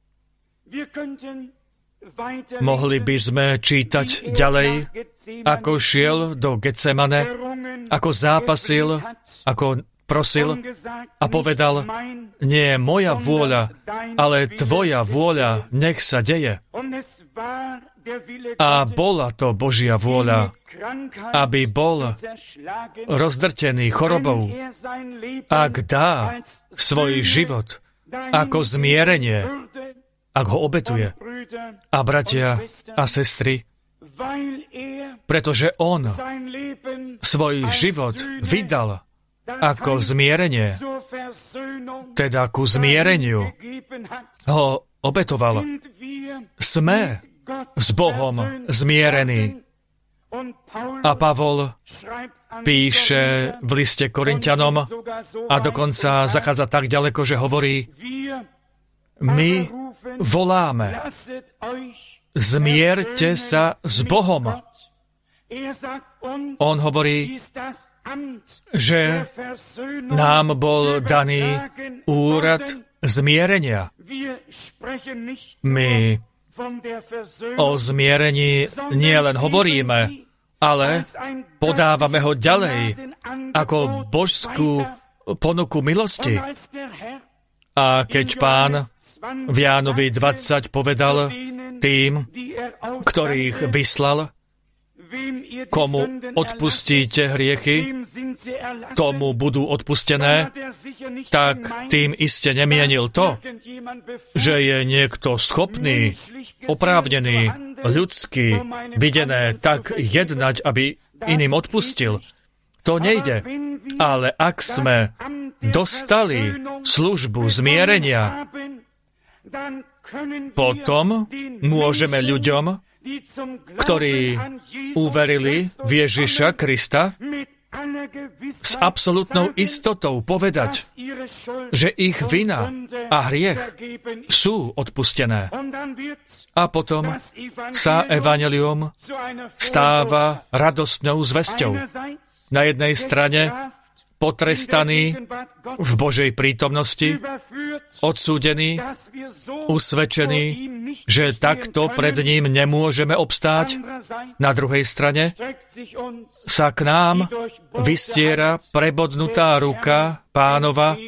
Mohli by sme čítať ďalej, ako šiel do Getsemane, ako zápasil, ako prosil a povedal, nie je moja vôľa, ale tvoja vôľa nech sa deje. A bola to Božia vôľa, aby bol rozdrtený chorobou, ak dá svoj život ako zmierenie, ak ho obetuje. A bratia a sestry, pretože on svoj život vydal ako zmierenie, teda ku zmiereniu ho obetoval, sme s Bohom zmierení. A Pavol píše v liste Korinťanom a dokonca zachádza tak ďaleko, že hovorí, my voláme, zmierte sa s Bohom. On hovorí, že nám bol daný úrad zmierenia. My o zmierení nielen hovoríme, ale podávame ho ďalej ako božskú ponuku milosti. A keď Pán v Jánovi dvadsať povedal tým, ktorých vyslal, komu odpustíte hriechy, tomu budú odpustené, tak tým iste nemienil to, že je niekto schopný, oprávnený, ľudský, videné tak jednať, aby iným odpustil. To nejde. Ale ak sme dostali službu zmierenia, potom môžeme ľuďom, ktorí uverili v Ježiša Krista, s absolútnou istotou povedať, že ich vina a hriech sú odpustené. A potom sa evanjelium stáva radostnou zvesťou. Na jednej strane potrestaný v Božej prítomnosti, odsúdený, usvedčený, že takto pred ním nemôžeme obstáť. Na druhej strane sa k nám vystiera prebodnutá ruka Pánova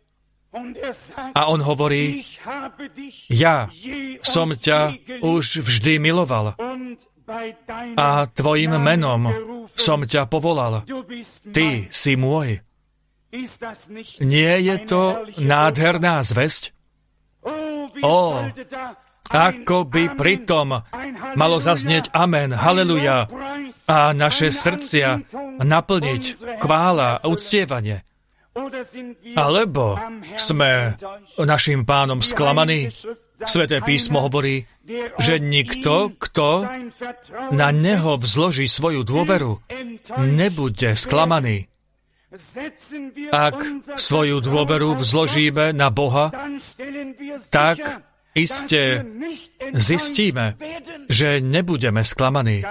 a on hovorí, ja som ťa už vždy miloval a tvojim menom som ťa povolal. Ty si môj. Nie je to nádherná zvesť? Ó, ako by pritom malo zaznieť amen, haleluja, a naše srdcia naplniť chvála a uctievanie. Alebo sme našim Pánom sklamaní? Sväté písmo hovorí, že nikto, kto na neho vzloží svoju dôveru, nebude sklamaný. Ak svoju dôveru vzložíme na Boha, tak iste zistíme, že nebudeme sklamaní.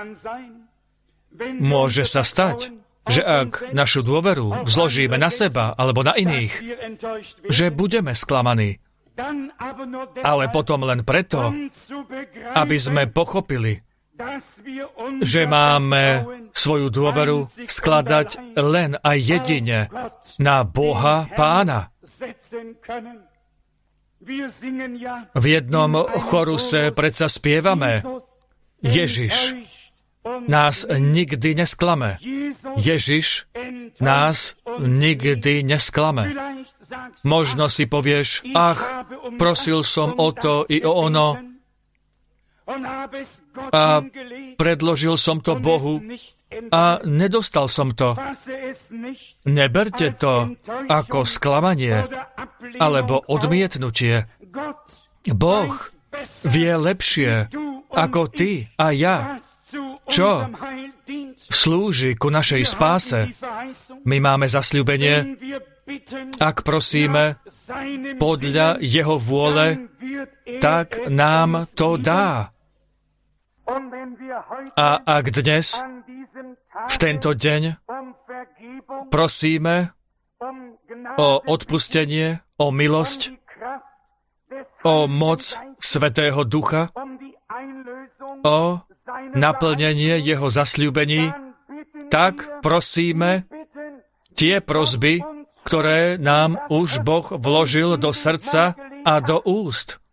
Môže sa stať, že ak našu dôveru vzložíme na seba alebo na iných, že budeme sklamaní. Ale potom len preto, aby sme pochopili, že máme svoju dôveru skladať len a jedine na Boha Pána. V jednom choruse predsa spievame, Ježiš nás nikdy nesklame. Ježiš nás nikdy nesklame. Možno si povieš, ach, prosil som o to i o ono a predložil som to Bohu a nedostal som to. Neberte to ako sklamanie alebo odmietnutie. Boh vie lepšie ako ty a ja, čo slúži ku našej spáse. My máme zasľúbenie, ak prosíme podľa jeho vôle, tak nám to dá. A ak dnes, v tento deň, prosíme o odpustenie, o milosť, o moc Svätého Ducha, o naplnenie jeho zasľúbení, tak prosíme tie prosby, ktoré nám už Boh vložil do srdca a do úst.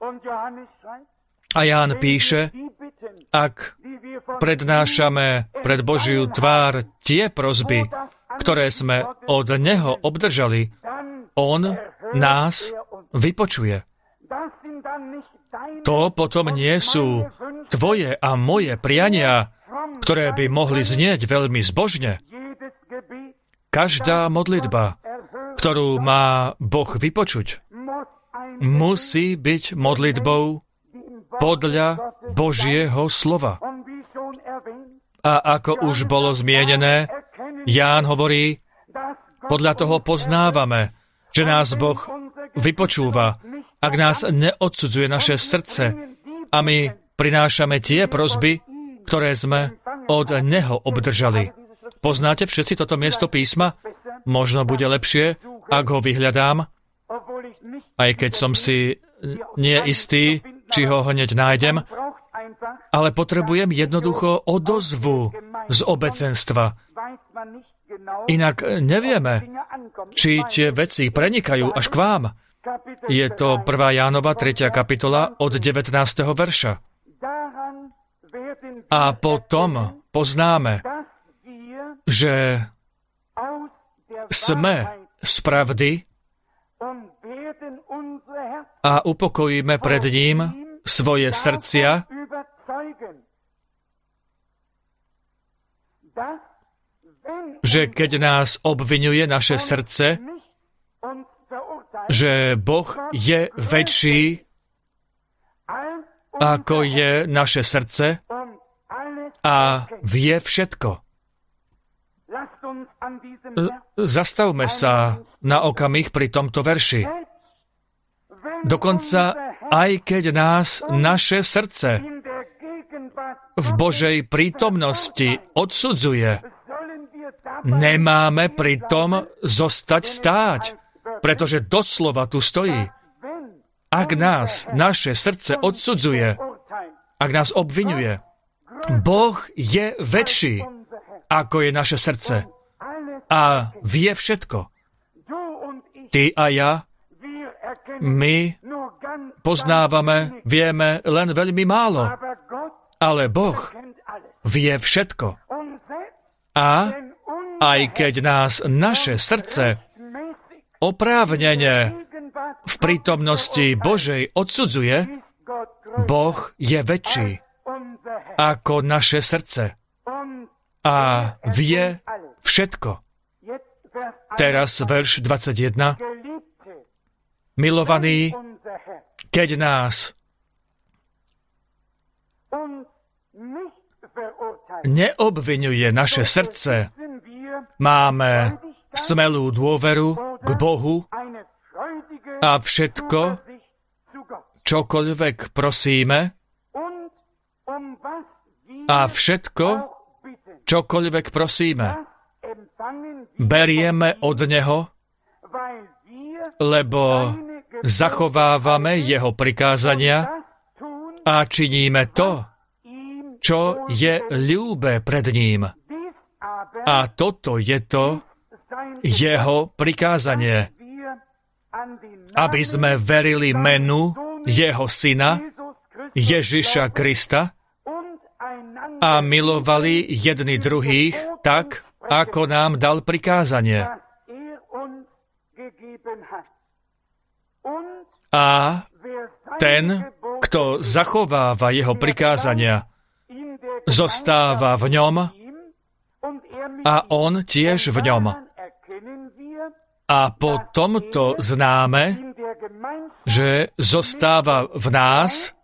A Ján píše, ak prednášame pred Božiu tvár tie prosby, ktoré sme od Neho obdržali, On nás vypočuje. To potom nie sú tvoje a moje priania, ktoré by mohli znieť veľmi zbožne. Každá modlitba, ktorú má Boh vypočuť, musí byť modlitbou podľa Božieho slova. A ako už bolo zmienené, Ján hovorí, podľa toho poznávame, že nás Boh vypočúva, ak nás neodsudzuje naše srdce a my prinášame tie prosby, ktoré sme od Neho obdržali. Poznáte všetci toto miesto písma? Možno bude lepšie, ak ho vyhľadám, aj keď som si nie istý, či ho hneď nájdem, ale potrebujem jednoducho odozvu z obecenstva. Inak nevieme, či tie veci prenikajú až k vám. Je to prvá Jánova tretia kapitola od devätnásteho verša. A potom poznáme, že sme z pravdy a upokojíme pred ním svoje srdcia, že keď nás obviňuje naše srdce, že Boh je väčší, ako je naše srdce a vie všetko. Zastavme sa na okamih pri tomto verši. Dokonca aj keď nás naše srdce v Božej prítomnosti odsudzuje, nemáme pritom zostať stáť, pretože doslova tu stojí. Ak nás naše srdce odsudzuje, ak nás obviňuje, Boh je väčší, ako je naše srdce a vie všetko. Ty a ja, my poznávame, vieme len veľmi málo, ale Boh vie všetko. A aj keď nás naše srdce oprávnene v prítomnosti Božej odsudzuje, Boh je väčší ako naše srdce a vie všetko. Teraz verš dvadsaťjeden. Milovaní, keď nás neobviňuje naše srdce, máme smelú dôveru k Bohu a všetko, čokoľvek prosíme, a všetko, čokoľvek prosíme, berieme od Neho, lebo zachovávame Jeho prikázania a činíme to, čo je ľúbe pred ním. A toto je to Jeho prikázanie, aby sme verili menu Jeho Syna, Ježiša Krista, a milovali jedni druhých tak, ako nám dal prikázanie. A ten, kto zachováva jeho prikázania, zostáva v ňom a on tiež v ňom. A po tomto známe, že zostáva v nás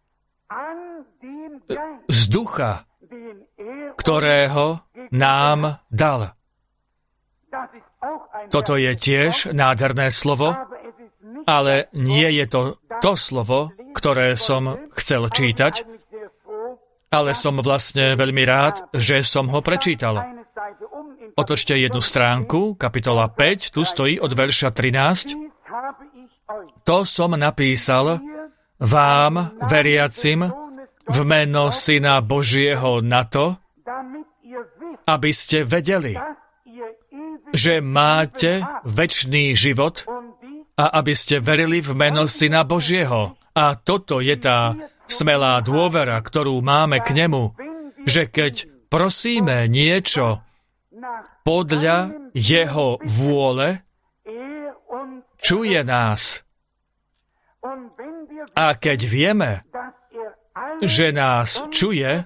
z ducha, ktorého nám dal. Toto je tiež nádherné slovo, ale nie je to to slovo, ktoré som chcel čítať, ale som vlastne veľmi rád, že som ho prečítal. Otočte jednu stránku, kapitola päť, tu stojí od verša trinásť. To som napísal vám, veriacim, v meno Syna Božieho na to, aby ste vedeli, že máte večný život a aby ste verili v meno Syna Božieho. A toto je tá smelá dôvera, ktorú máme k nemu, že keď prosíme niečo podľa jeho vôle, čuje nás. A keď vieme, že nás čuje,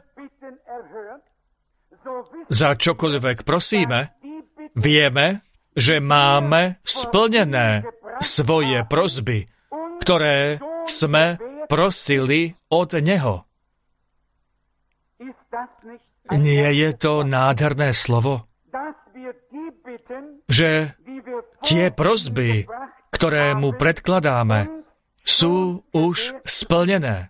za čokoľvek prosíme, vieme, že máme splnené svoje prosby, ktoré sme prosili od Neho. Nie je to nádherné slovo? Že tie prosby, ktoré mu predkladáme, sú už splnené.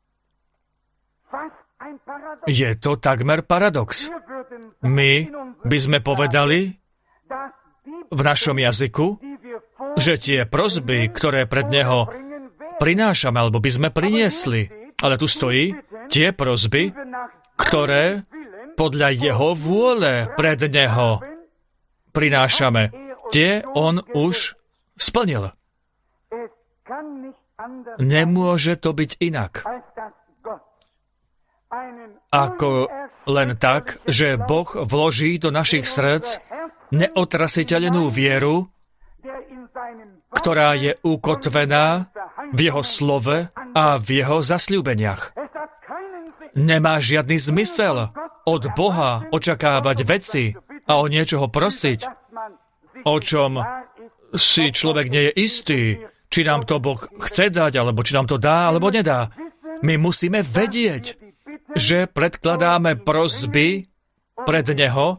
Je to takmer paradox. My by sme povedali v našom jazyku, že tie prosby, ktoré pred Neho prinášame, alebo by sme priniesli, ale tu stojí tie prosby, ktoré podľa jeho vôle pred Neho prinášame. Tie on už splnil. Nemôže to byť inak. Ako len tak, že Boh vloží do našich srdc neotrasiteľnú vieru, ktorá je ukotvená v jeho slove a v jeho zasľúbeniach. Nemá žiadny zmysel od Boha očakávať veci a o niečoho prosiť, o čom si človek nie je istý, či nám to Boh chce dať, alebo či nám to dá, alebo nedá. My musíme vedieť, že predkladáme prosby pred Neho,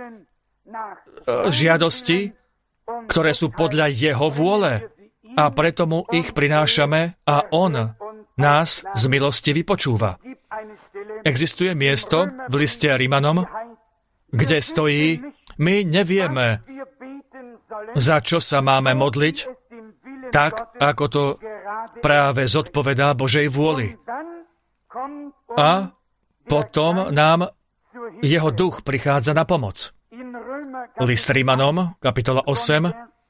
žiadosti, ktoré sú podľa jeho vôle, a preto mu ich prinášame a on nás z milosti vypočúva. Existuje miesto v liste Rimanom, kde stojí: my nevieme, za čo sa máme modliť, tak, ako to práve zodpovedá Božej vôli. A potom nám jeho duch prichádza na pomoc. List Rimanom, kapitola osem,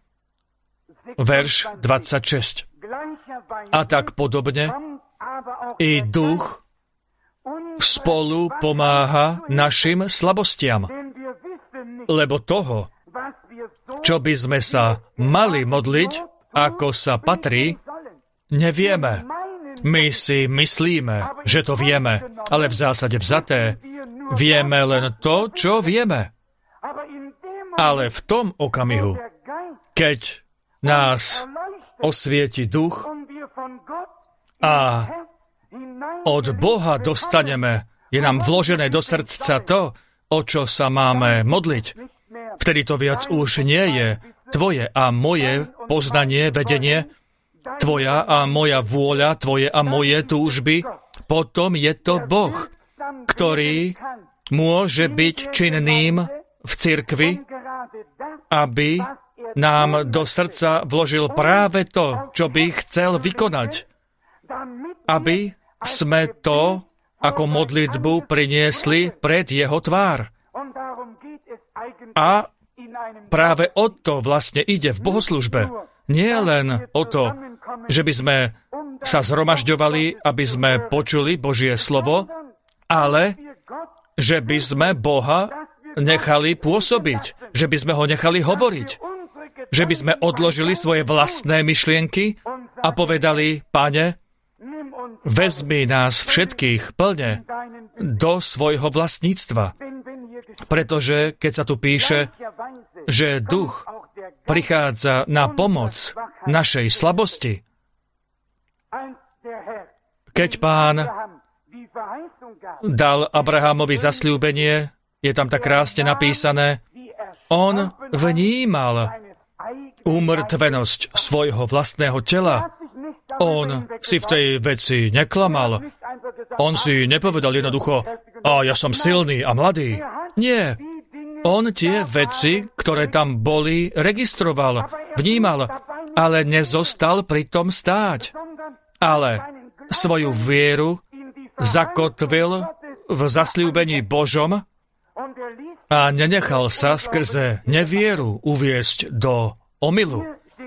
verš dvadsaťšesť. A tak podobne i duch spolu pomáha našim slabostiam, lebo toho, čo by sme sa mali modliť, ako sa patrí, nevieme. My si myslíme, že to vieme, ale v zásade vzaté vieme len to, čo vieme. Ale v tom okamihu, keď nás osvieti duch a od Boha dostaneme, je nám vložené do srdca to, o čo sa máme modliť, vtedy to viac už nie je tvoje a moje poznanie, vedenie, tvoja a moja vôľa, tvoje a moje túžby, potom je to Boh, ktorý môže byť činným v cirkvi, aby nám do srdca vložil práve to, čo by chcel vykonať. Aby sme to ako modlitbu priniesli pred jeho tvár. A práve o to vlastne ide v bohoslužbe. Nie len o to, že by sme sa zhromažďovali, aby sme počuli Božie slovo, ale že by sme Boha nechali pôsobiť, že by sme ho nechali hovoriť, že by sme odložili svoje vlastné myšlienky a povedali: Pane, vezmi nás všetkých plne do svojho vlastníctva. Pretože keď sa tu píše, že duch prichádza na pomoc našej slabosti, Keď Pán dal Abrahamovi zasľúbenie, je tam tak krásne napísané, on vnímal úmrtvenosť svojho vlastného tela. On si v tej veci neklamal. On si nepovedal jednoducho, a ja som silný a mladý. Nie. On tie veci, ktoré tam boli, registroval, vnímal, ale nezostal pri tom stáť. Ale svoju vieru zakotvil v zasľúbení Božom a nenechal sa skrze nevieru uviesť do omylu.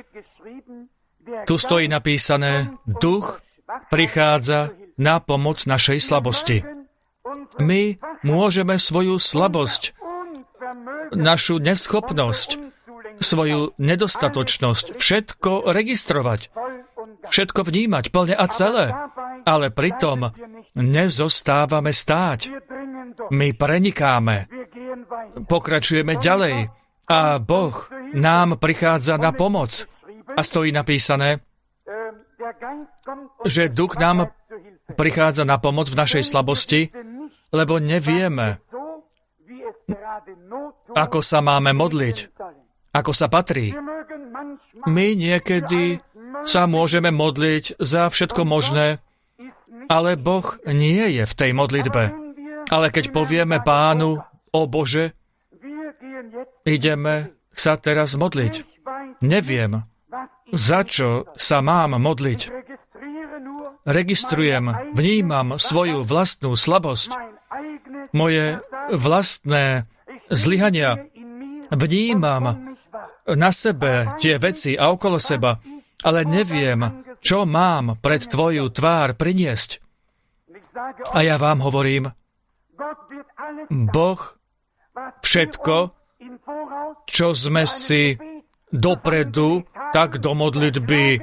Tu stojí napísané, duch prichádza na pomoc našej slabosti. My môžeme svoju slabosť, našu neschopnosť, svoju nedostatočnosť, všetko registrovať, všetko vnímať plne a celé, ale pritom nezostávame stáť. My prenikáme, pokračujeme ďalej a Boh nám prichádza na pomoc. A stojí napísané, že duch nám prichádza na pomoc v našej slabosti, lebo nevieme, ako sa máme modliť, ako sa patrí. My niekedy sa môžeme modliť za všetko možné, ale Boh nie je v tej modlitbe. Ale keď povieme Pánu, o Bože, ideme sa teraz modliť. Neviem, za čo sa mám modliť. Registrujem, vnímam svoju vlastnú slabosť, moje vlastné zlyhania. Vnímam na sebe tie veci a okolo seba, ale neviem, čo mám pred tvoju tvár priniesť. A ja vám hovorím, Boh všetko, čo sme si dopredu, tak do modlitby e,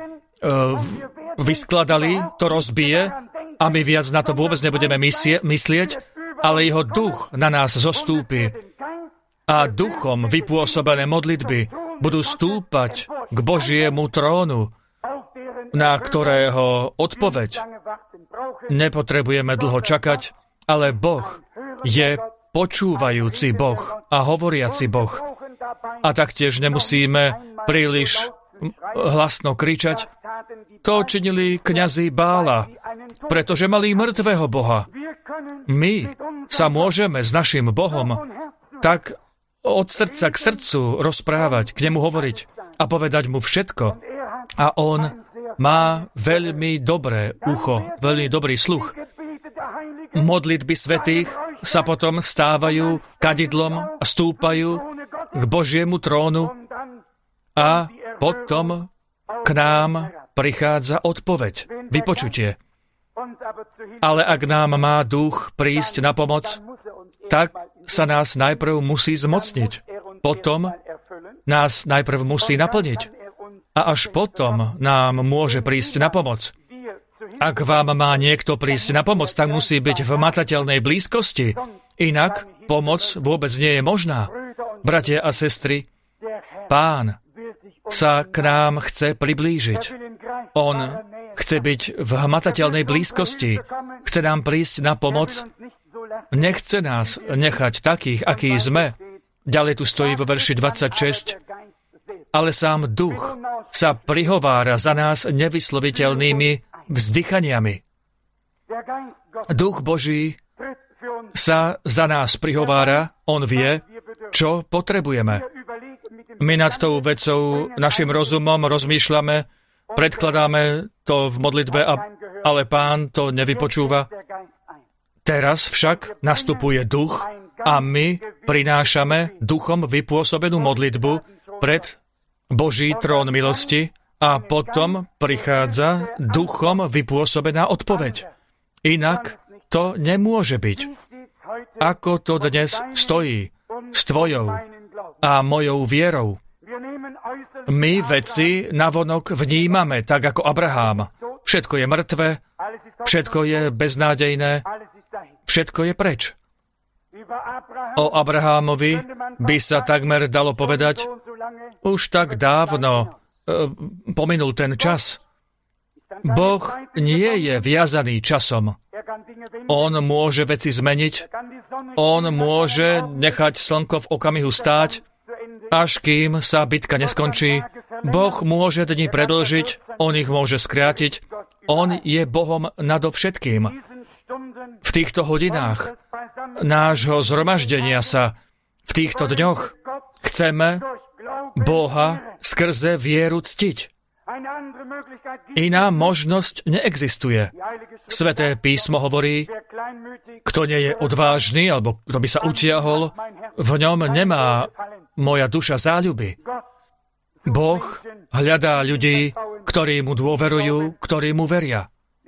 vyskladali, to rozbije a my viac na to vôbec nebudeme mysie, myslieť, ale jeho duch na nás zostúpi a duchom vypôsobené modlitby budú stúpať k Božiemu trónu, na ktorého odpoveď nepotrebujeme dlho čakať, ale Boh je počúvajúci Boh a hovoriaci Boh. A taktiež nemusíme príliš hlasno kričať. To činili kňazi Bála, pretože mali mŕtvého Boha. My sa môžeme s našim Bohom tak od srdca k srdcu rozprávať, k nemu hovoriť a povedať mu všetko. A on má veľmi dobré ucho, veľmi dobrý sluch. Modlitby svätých sa potom stávajú kadidlom a stúpajú k Božiemu trónu a potom k nám prichádza odpoveď, vypočutie. Ale ak nám má duch prísť na pomoc, tak sa nás najprv musí zmocniť. Potom nás najprv musí naplniť. A až potom nám môže prísť na pomoc. Ak vám má niekto prísť na pomoc, tak musí byť v matateľnej blízkosti. Inak pomoc vôbec nie je možná. Bratia a sestry, Pán sa k nám chce priblížiť. On chce byť v hmatateľnej blízkosti. Chce nám prísť na pomoc. Nechce nás nechať takých, akí sme. Ďalej tu stojí vo verši dvadsaťšesť. Ale sám duch sa prihovára za nás nevysloviteľnými vzdychaniami. Duch Boží sa za nás prihovára. On vie, čo potrebujeme. My nad tou vecou našim rozumom rozmýšľame, predkladáme to v modlitbe, a, ale Pán to nevypočúva. Teraz však nastupuje duch a my prinášame duchom vypôsobenú modlitbu pred Boží trón milosti a potom prichádza duchom vypôsobená odpoveď. Inak to nemôže byť. Ako to dnes stojí s tvojou a mojou vierou. My veci navonok vnímame tak ako Abraham. Všetko je mŕtve, všetko je beznádejné, všetko je preč. O Abrahámovi by sa takmer dalo povedať, už tak dávno e, pominul ten čas. Boh nie je viazaný časom. On môže veci zmeniť, on môže nechať slnko v okamihu stáť, až kým sa bitka neskončí. Boh môže dni predĺžiť, on ich môže skrátiť. On je Bohom nadovšetkým. V týchto hodinách nášho zhromaždenia sa, v týchto dňoch, chceme Boha skrze vieru ctiť. Iná možnosť neexistuje. Sveté písmo hovorí, kto nie je odvážny, alebo kto by sa utiahol, v ňom nemá moja duša záľuby. Boh hľadá ľudí, ktorí mu dôverujú, ktorí mu veria.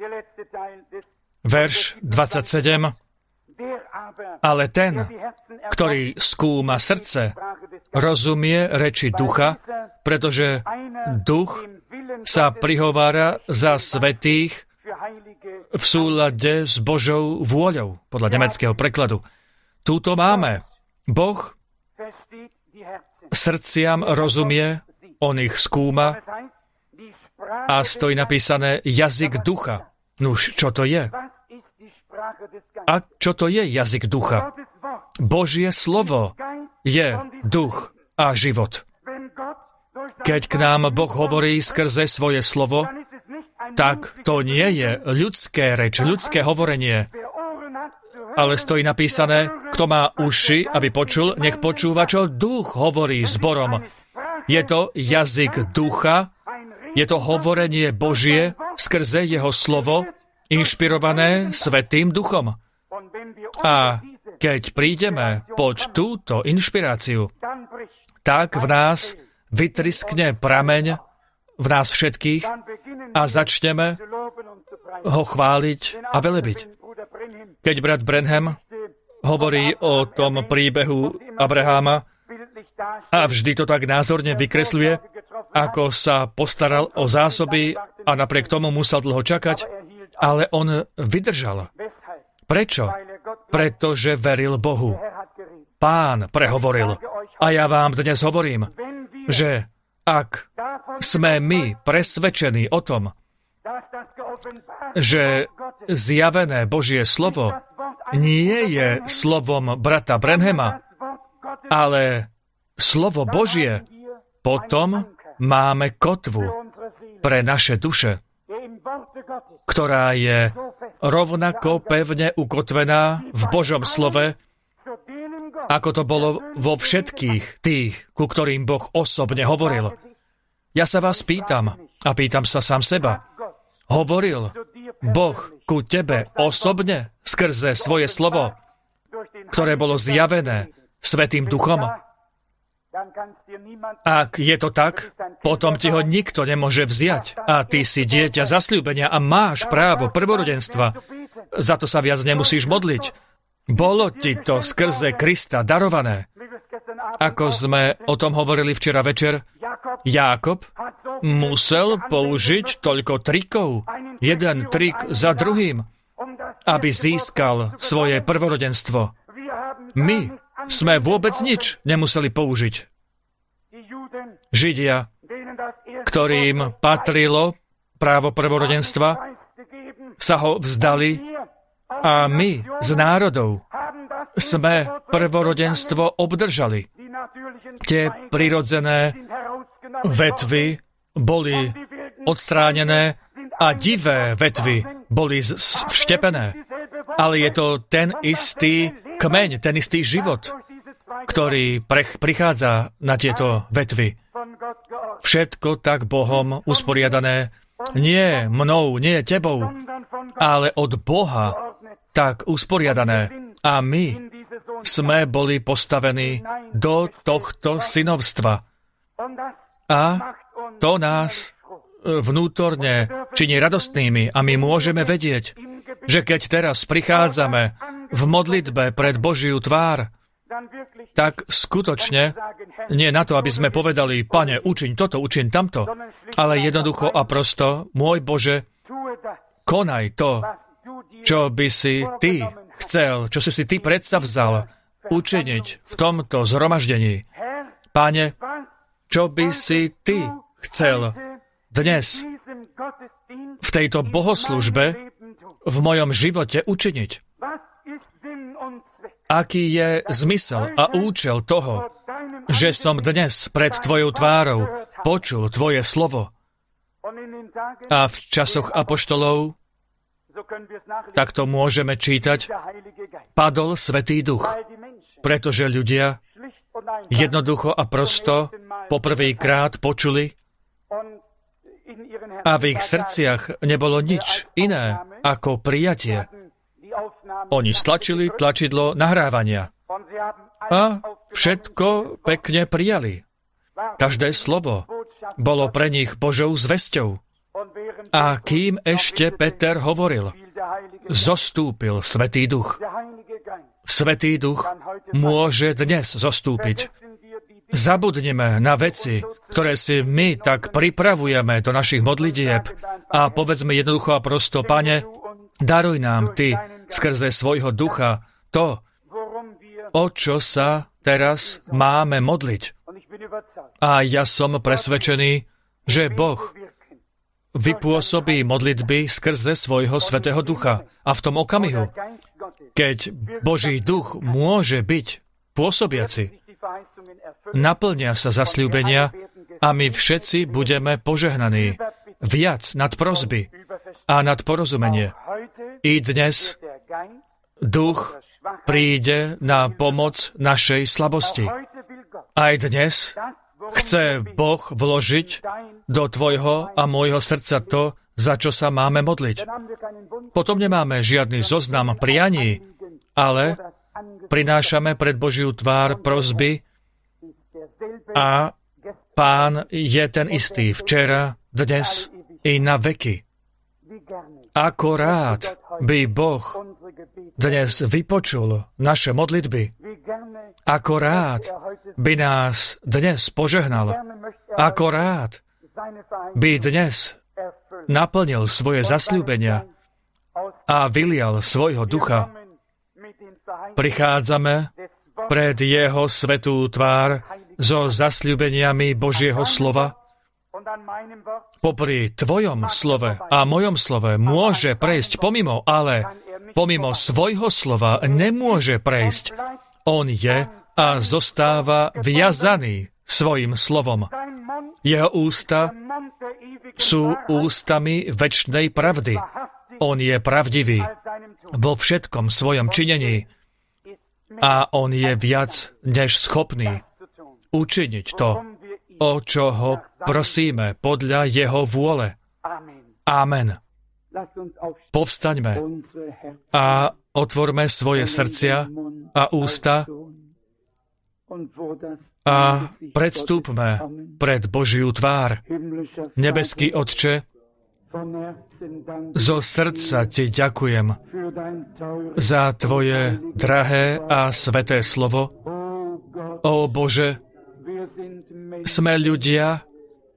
Verš dvadsaťsedem. Ale ten, ktorý skúma srdce, rozumie reči ducha, pretože duch sa prihovára za svätých v súlade s Božou vôľou, podľa nemeckého prekladu. Túto máme. Boh srdciam rozumie, on ich skúma a stojí napísané jazyk ducha. Nuž, čo to je? A čo to je jazyk ducha? Božie slovo je duch a život. Keď k nám Boh hovorí skrze svoje slovo, tak to nie je ľudské reč, ľudské hovorenie, ale stojí napísané, kto má uši, aby počul, nech počúva, čo duch hovorí zborom. Je to jazyk ducha, je to hovorenie Božie skrze jeho slovo, inšpirované Svätým duchom. A keď prídeme pod túto inšpiráciu, tak v nás vytriskne prameň v nás všetkých a začneme ho chváliť a velebiť. Keď brat Branham hovorí o tom príbehu Abraháma a vždy to tak názorne vykresľuje, ako sa postaral o zásoby a napriek tomu musel dlho čakať, ale on vydržal. Prečo? Pretože veril Bohu. Pán prehovoril. A ja vám dnes hovorím, že ak sme my presvedčení o tom, že zjavené Božie slovo nie je slovom brata Branhama, ale slovo Božie, potom máme kotvu pre naše duše, ktorá je rovnako pevne ukotvená v Božom slove, ako to bolo vo všetkých tých, ku ktorým Boh osobne hovoril. Ja sa vás pýtam, a pýtam sa sám seba, hovoril Boh ku tebe osobne skrze svoje slovo, ktoré bolo zjavené Svätým duchom? Ak je to tak, potom ti ho nikto nemôže vziať a ty si dieťa zasľúbenia a máš právo prvorodenstva. Za to sa viac nemusíš modliť. Bolo ti to skrze Krista darované. Ako sme o tom hovorili včera večer, Jákob musel použiť toľko trikov, jeden trik za druhým, aby získal svoje prvorodenstvo. My sme vôbec nič nemuseli použiť. Židia, ktorým patrilo právo prvorodenstva, sa ho vzdali a my z národov sme prvorodenstvo obdržali. Tie prirodzené vetvy boli odstránené a divé vetvy boli vštepené. Ale je to ten istý kmeň, ten istý život, ktorý prech, prichádza na tieto vetvy. Všetko tak Bohom usporiadané, nie mnou, nie tebou, ale od Boha tak usporiadané. A my sme boli postavení do tohto synovstva. A to nás vnútorne činí radostnými a my môžeme vedieť, že keď teraz prichádzame v modlitbe pred Božiu tvár, tak skutočne nie na to, aby sme povedali, Pane, učiň toto, učiň tamto, ale jednoducho a prosto, môj Bože, konaj to, čo by si Ty chcel, čo si si Ty predsavzal učiniť v tomto zhromaždení. Pane, čo by si Ty chcel dnes v tejto bohoslužbe v mojom živote učiniť? Aký je zmysel a účel toho, že som dnes pred tvojou tvárou počul tvoje slovo? A v časoch apoštolov, tak to môžeme čítať, padol Svätý Duch, pretože ľudia jednoducho a prosto poprvýkrát počuli a v ich srdciach nebolo nič iné ako prijatie. Oni stlačili tlačidlo nahrávania a všetko pekne prijali. Každé slovo bolo pre nich Božou zvesťou. A kým ešte Peter hovoril, zostúpil Svätý Duch. Svätý Duch môže dnes zostúpiť. Zabudnime na veci, ktoré si my tak pripravujeme do našich modlitieb a povedzme jednoducho a prosto, Pane, daruj nám Ty skrze svojho ducha to, o čo sa teraz máme modliť. A ja som presvedčený, že Boh vypôsobí modlitby skrze svojho Svätého Ducha. A v tom okamihu, keď Boží duch môže byť pôsobiaci, naplnia sa zasľúbenia a my všetci budeme požehnaní viac nad prosby a nad porozumenie. I dnes duch príde na pomoc našej slabosti. Aj dnes chce Boh vložiť do tvojho a môjho srdca to, za čo sa máme modliť. Potom nemáme žiadny zoznam prianí, ale prinášame pred Božiu tvár prosby a Pán je ten istý včera, dnes i na veky. Ako rád by Boh dnes vypočul naše modlitby. Ako rád by nás dnes požehnal. Ako rád by dnes naplnil svoje zasľúbenia a vylial svojho ducha. Prichádzame pred jeho svätú tvár so zasľúbeniami Božieho slova. Popri tvojom slove a mojom slove môže prejsť pomimo, ale pomimo svojho slova nemôže prejsť. On je a zostáva viazaný svojim slovom. Jeho ústa sú ústami večnej pravdy. On je pravdivý vo všetkom svojom činení a on je viac než schopný učiniť to, o čo ho prosíme podľa jeho vôle. Amen. Povstaňme a otvorme svoje srdcia a ústa a predstúpme pred Božiu tvár. Nebeský Otče, zo srdca Ti ďakujem za Tvoje drahé a sveté slovo. Ó Bože, sme ľudia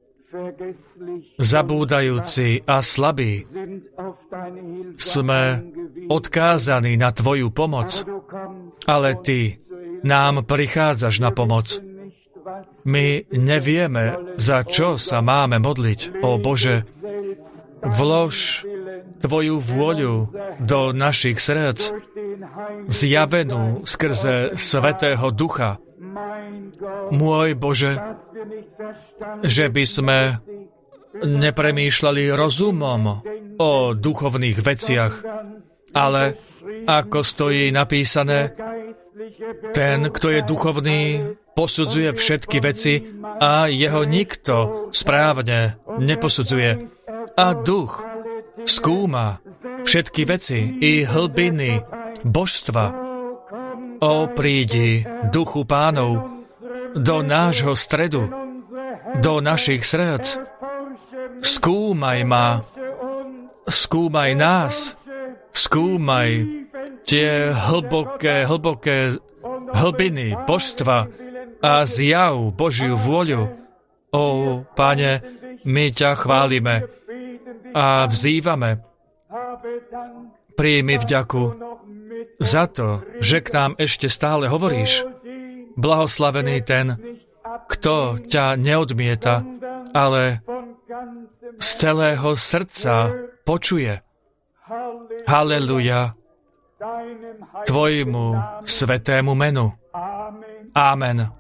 zabúdajúci a slabí. Sme odkázaní na Tvoju pomoc, ale Ty nám prichádzaš na pomoc. My nevieme, za čo sa máme modliť. Ó Bože, vlož Tvoju vôľu do našich srdc, zjavenú skrze Svätého Ducha. Môj Bože, že by sme nepremýšľali rozumom o duchovných veciach, ale ako stojí napísané, ten, kto je duchovný, posudzuje všetky veci a jeho nikto správne neposudzuje. A duch skúma všetky veci i hlbiny božstva. Ó, prídi, duchu Pánov, do nášho stredu, do našich srdc. Skúmaj ma, skúmaj nás, skúmaj tie hlboké, hlboké hlbiny božstva a zjav Božiu vôľu. Ó, Pane, my ťa chválime a vzývame. Príjmi vďaku za to, že k nám ešte stále hovoríš. Blahoslavený ten, kto ťa neodmieta, ale z celého srdca počuje. Haleluja Tvojmu svetému menu. Amen.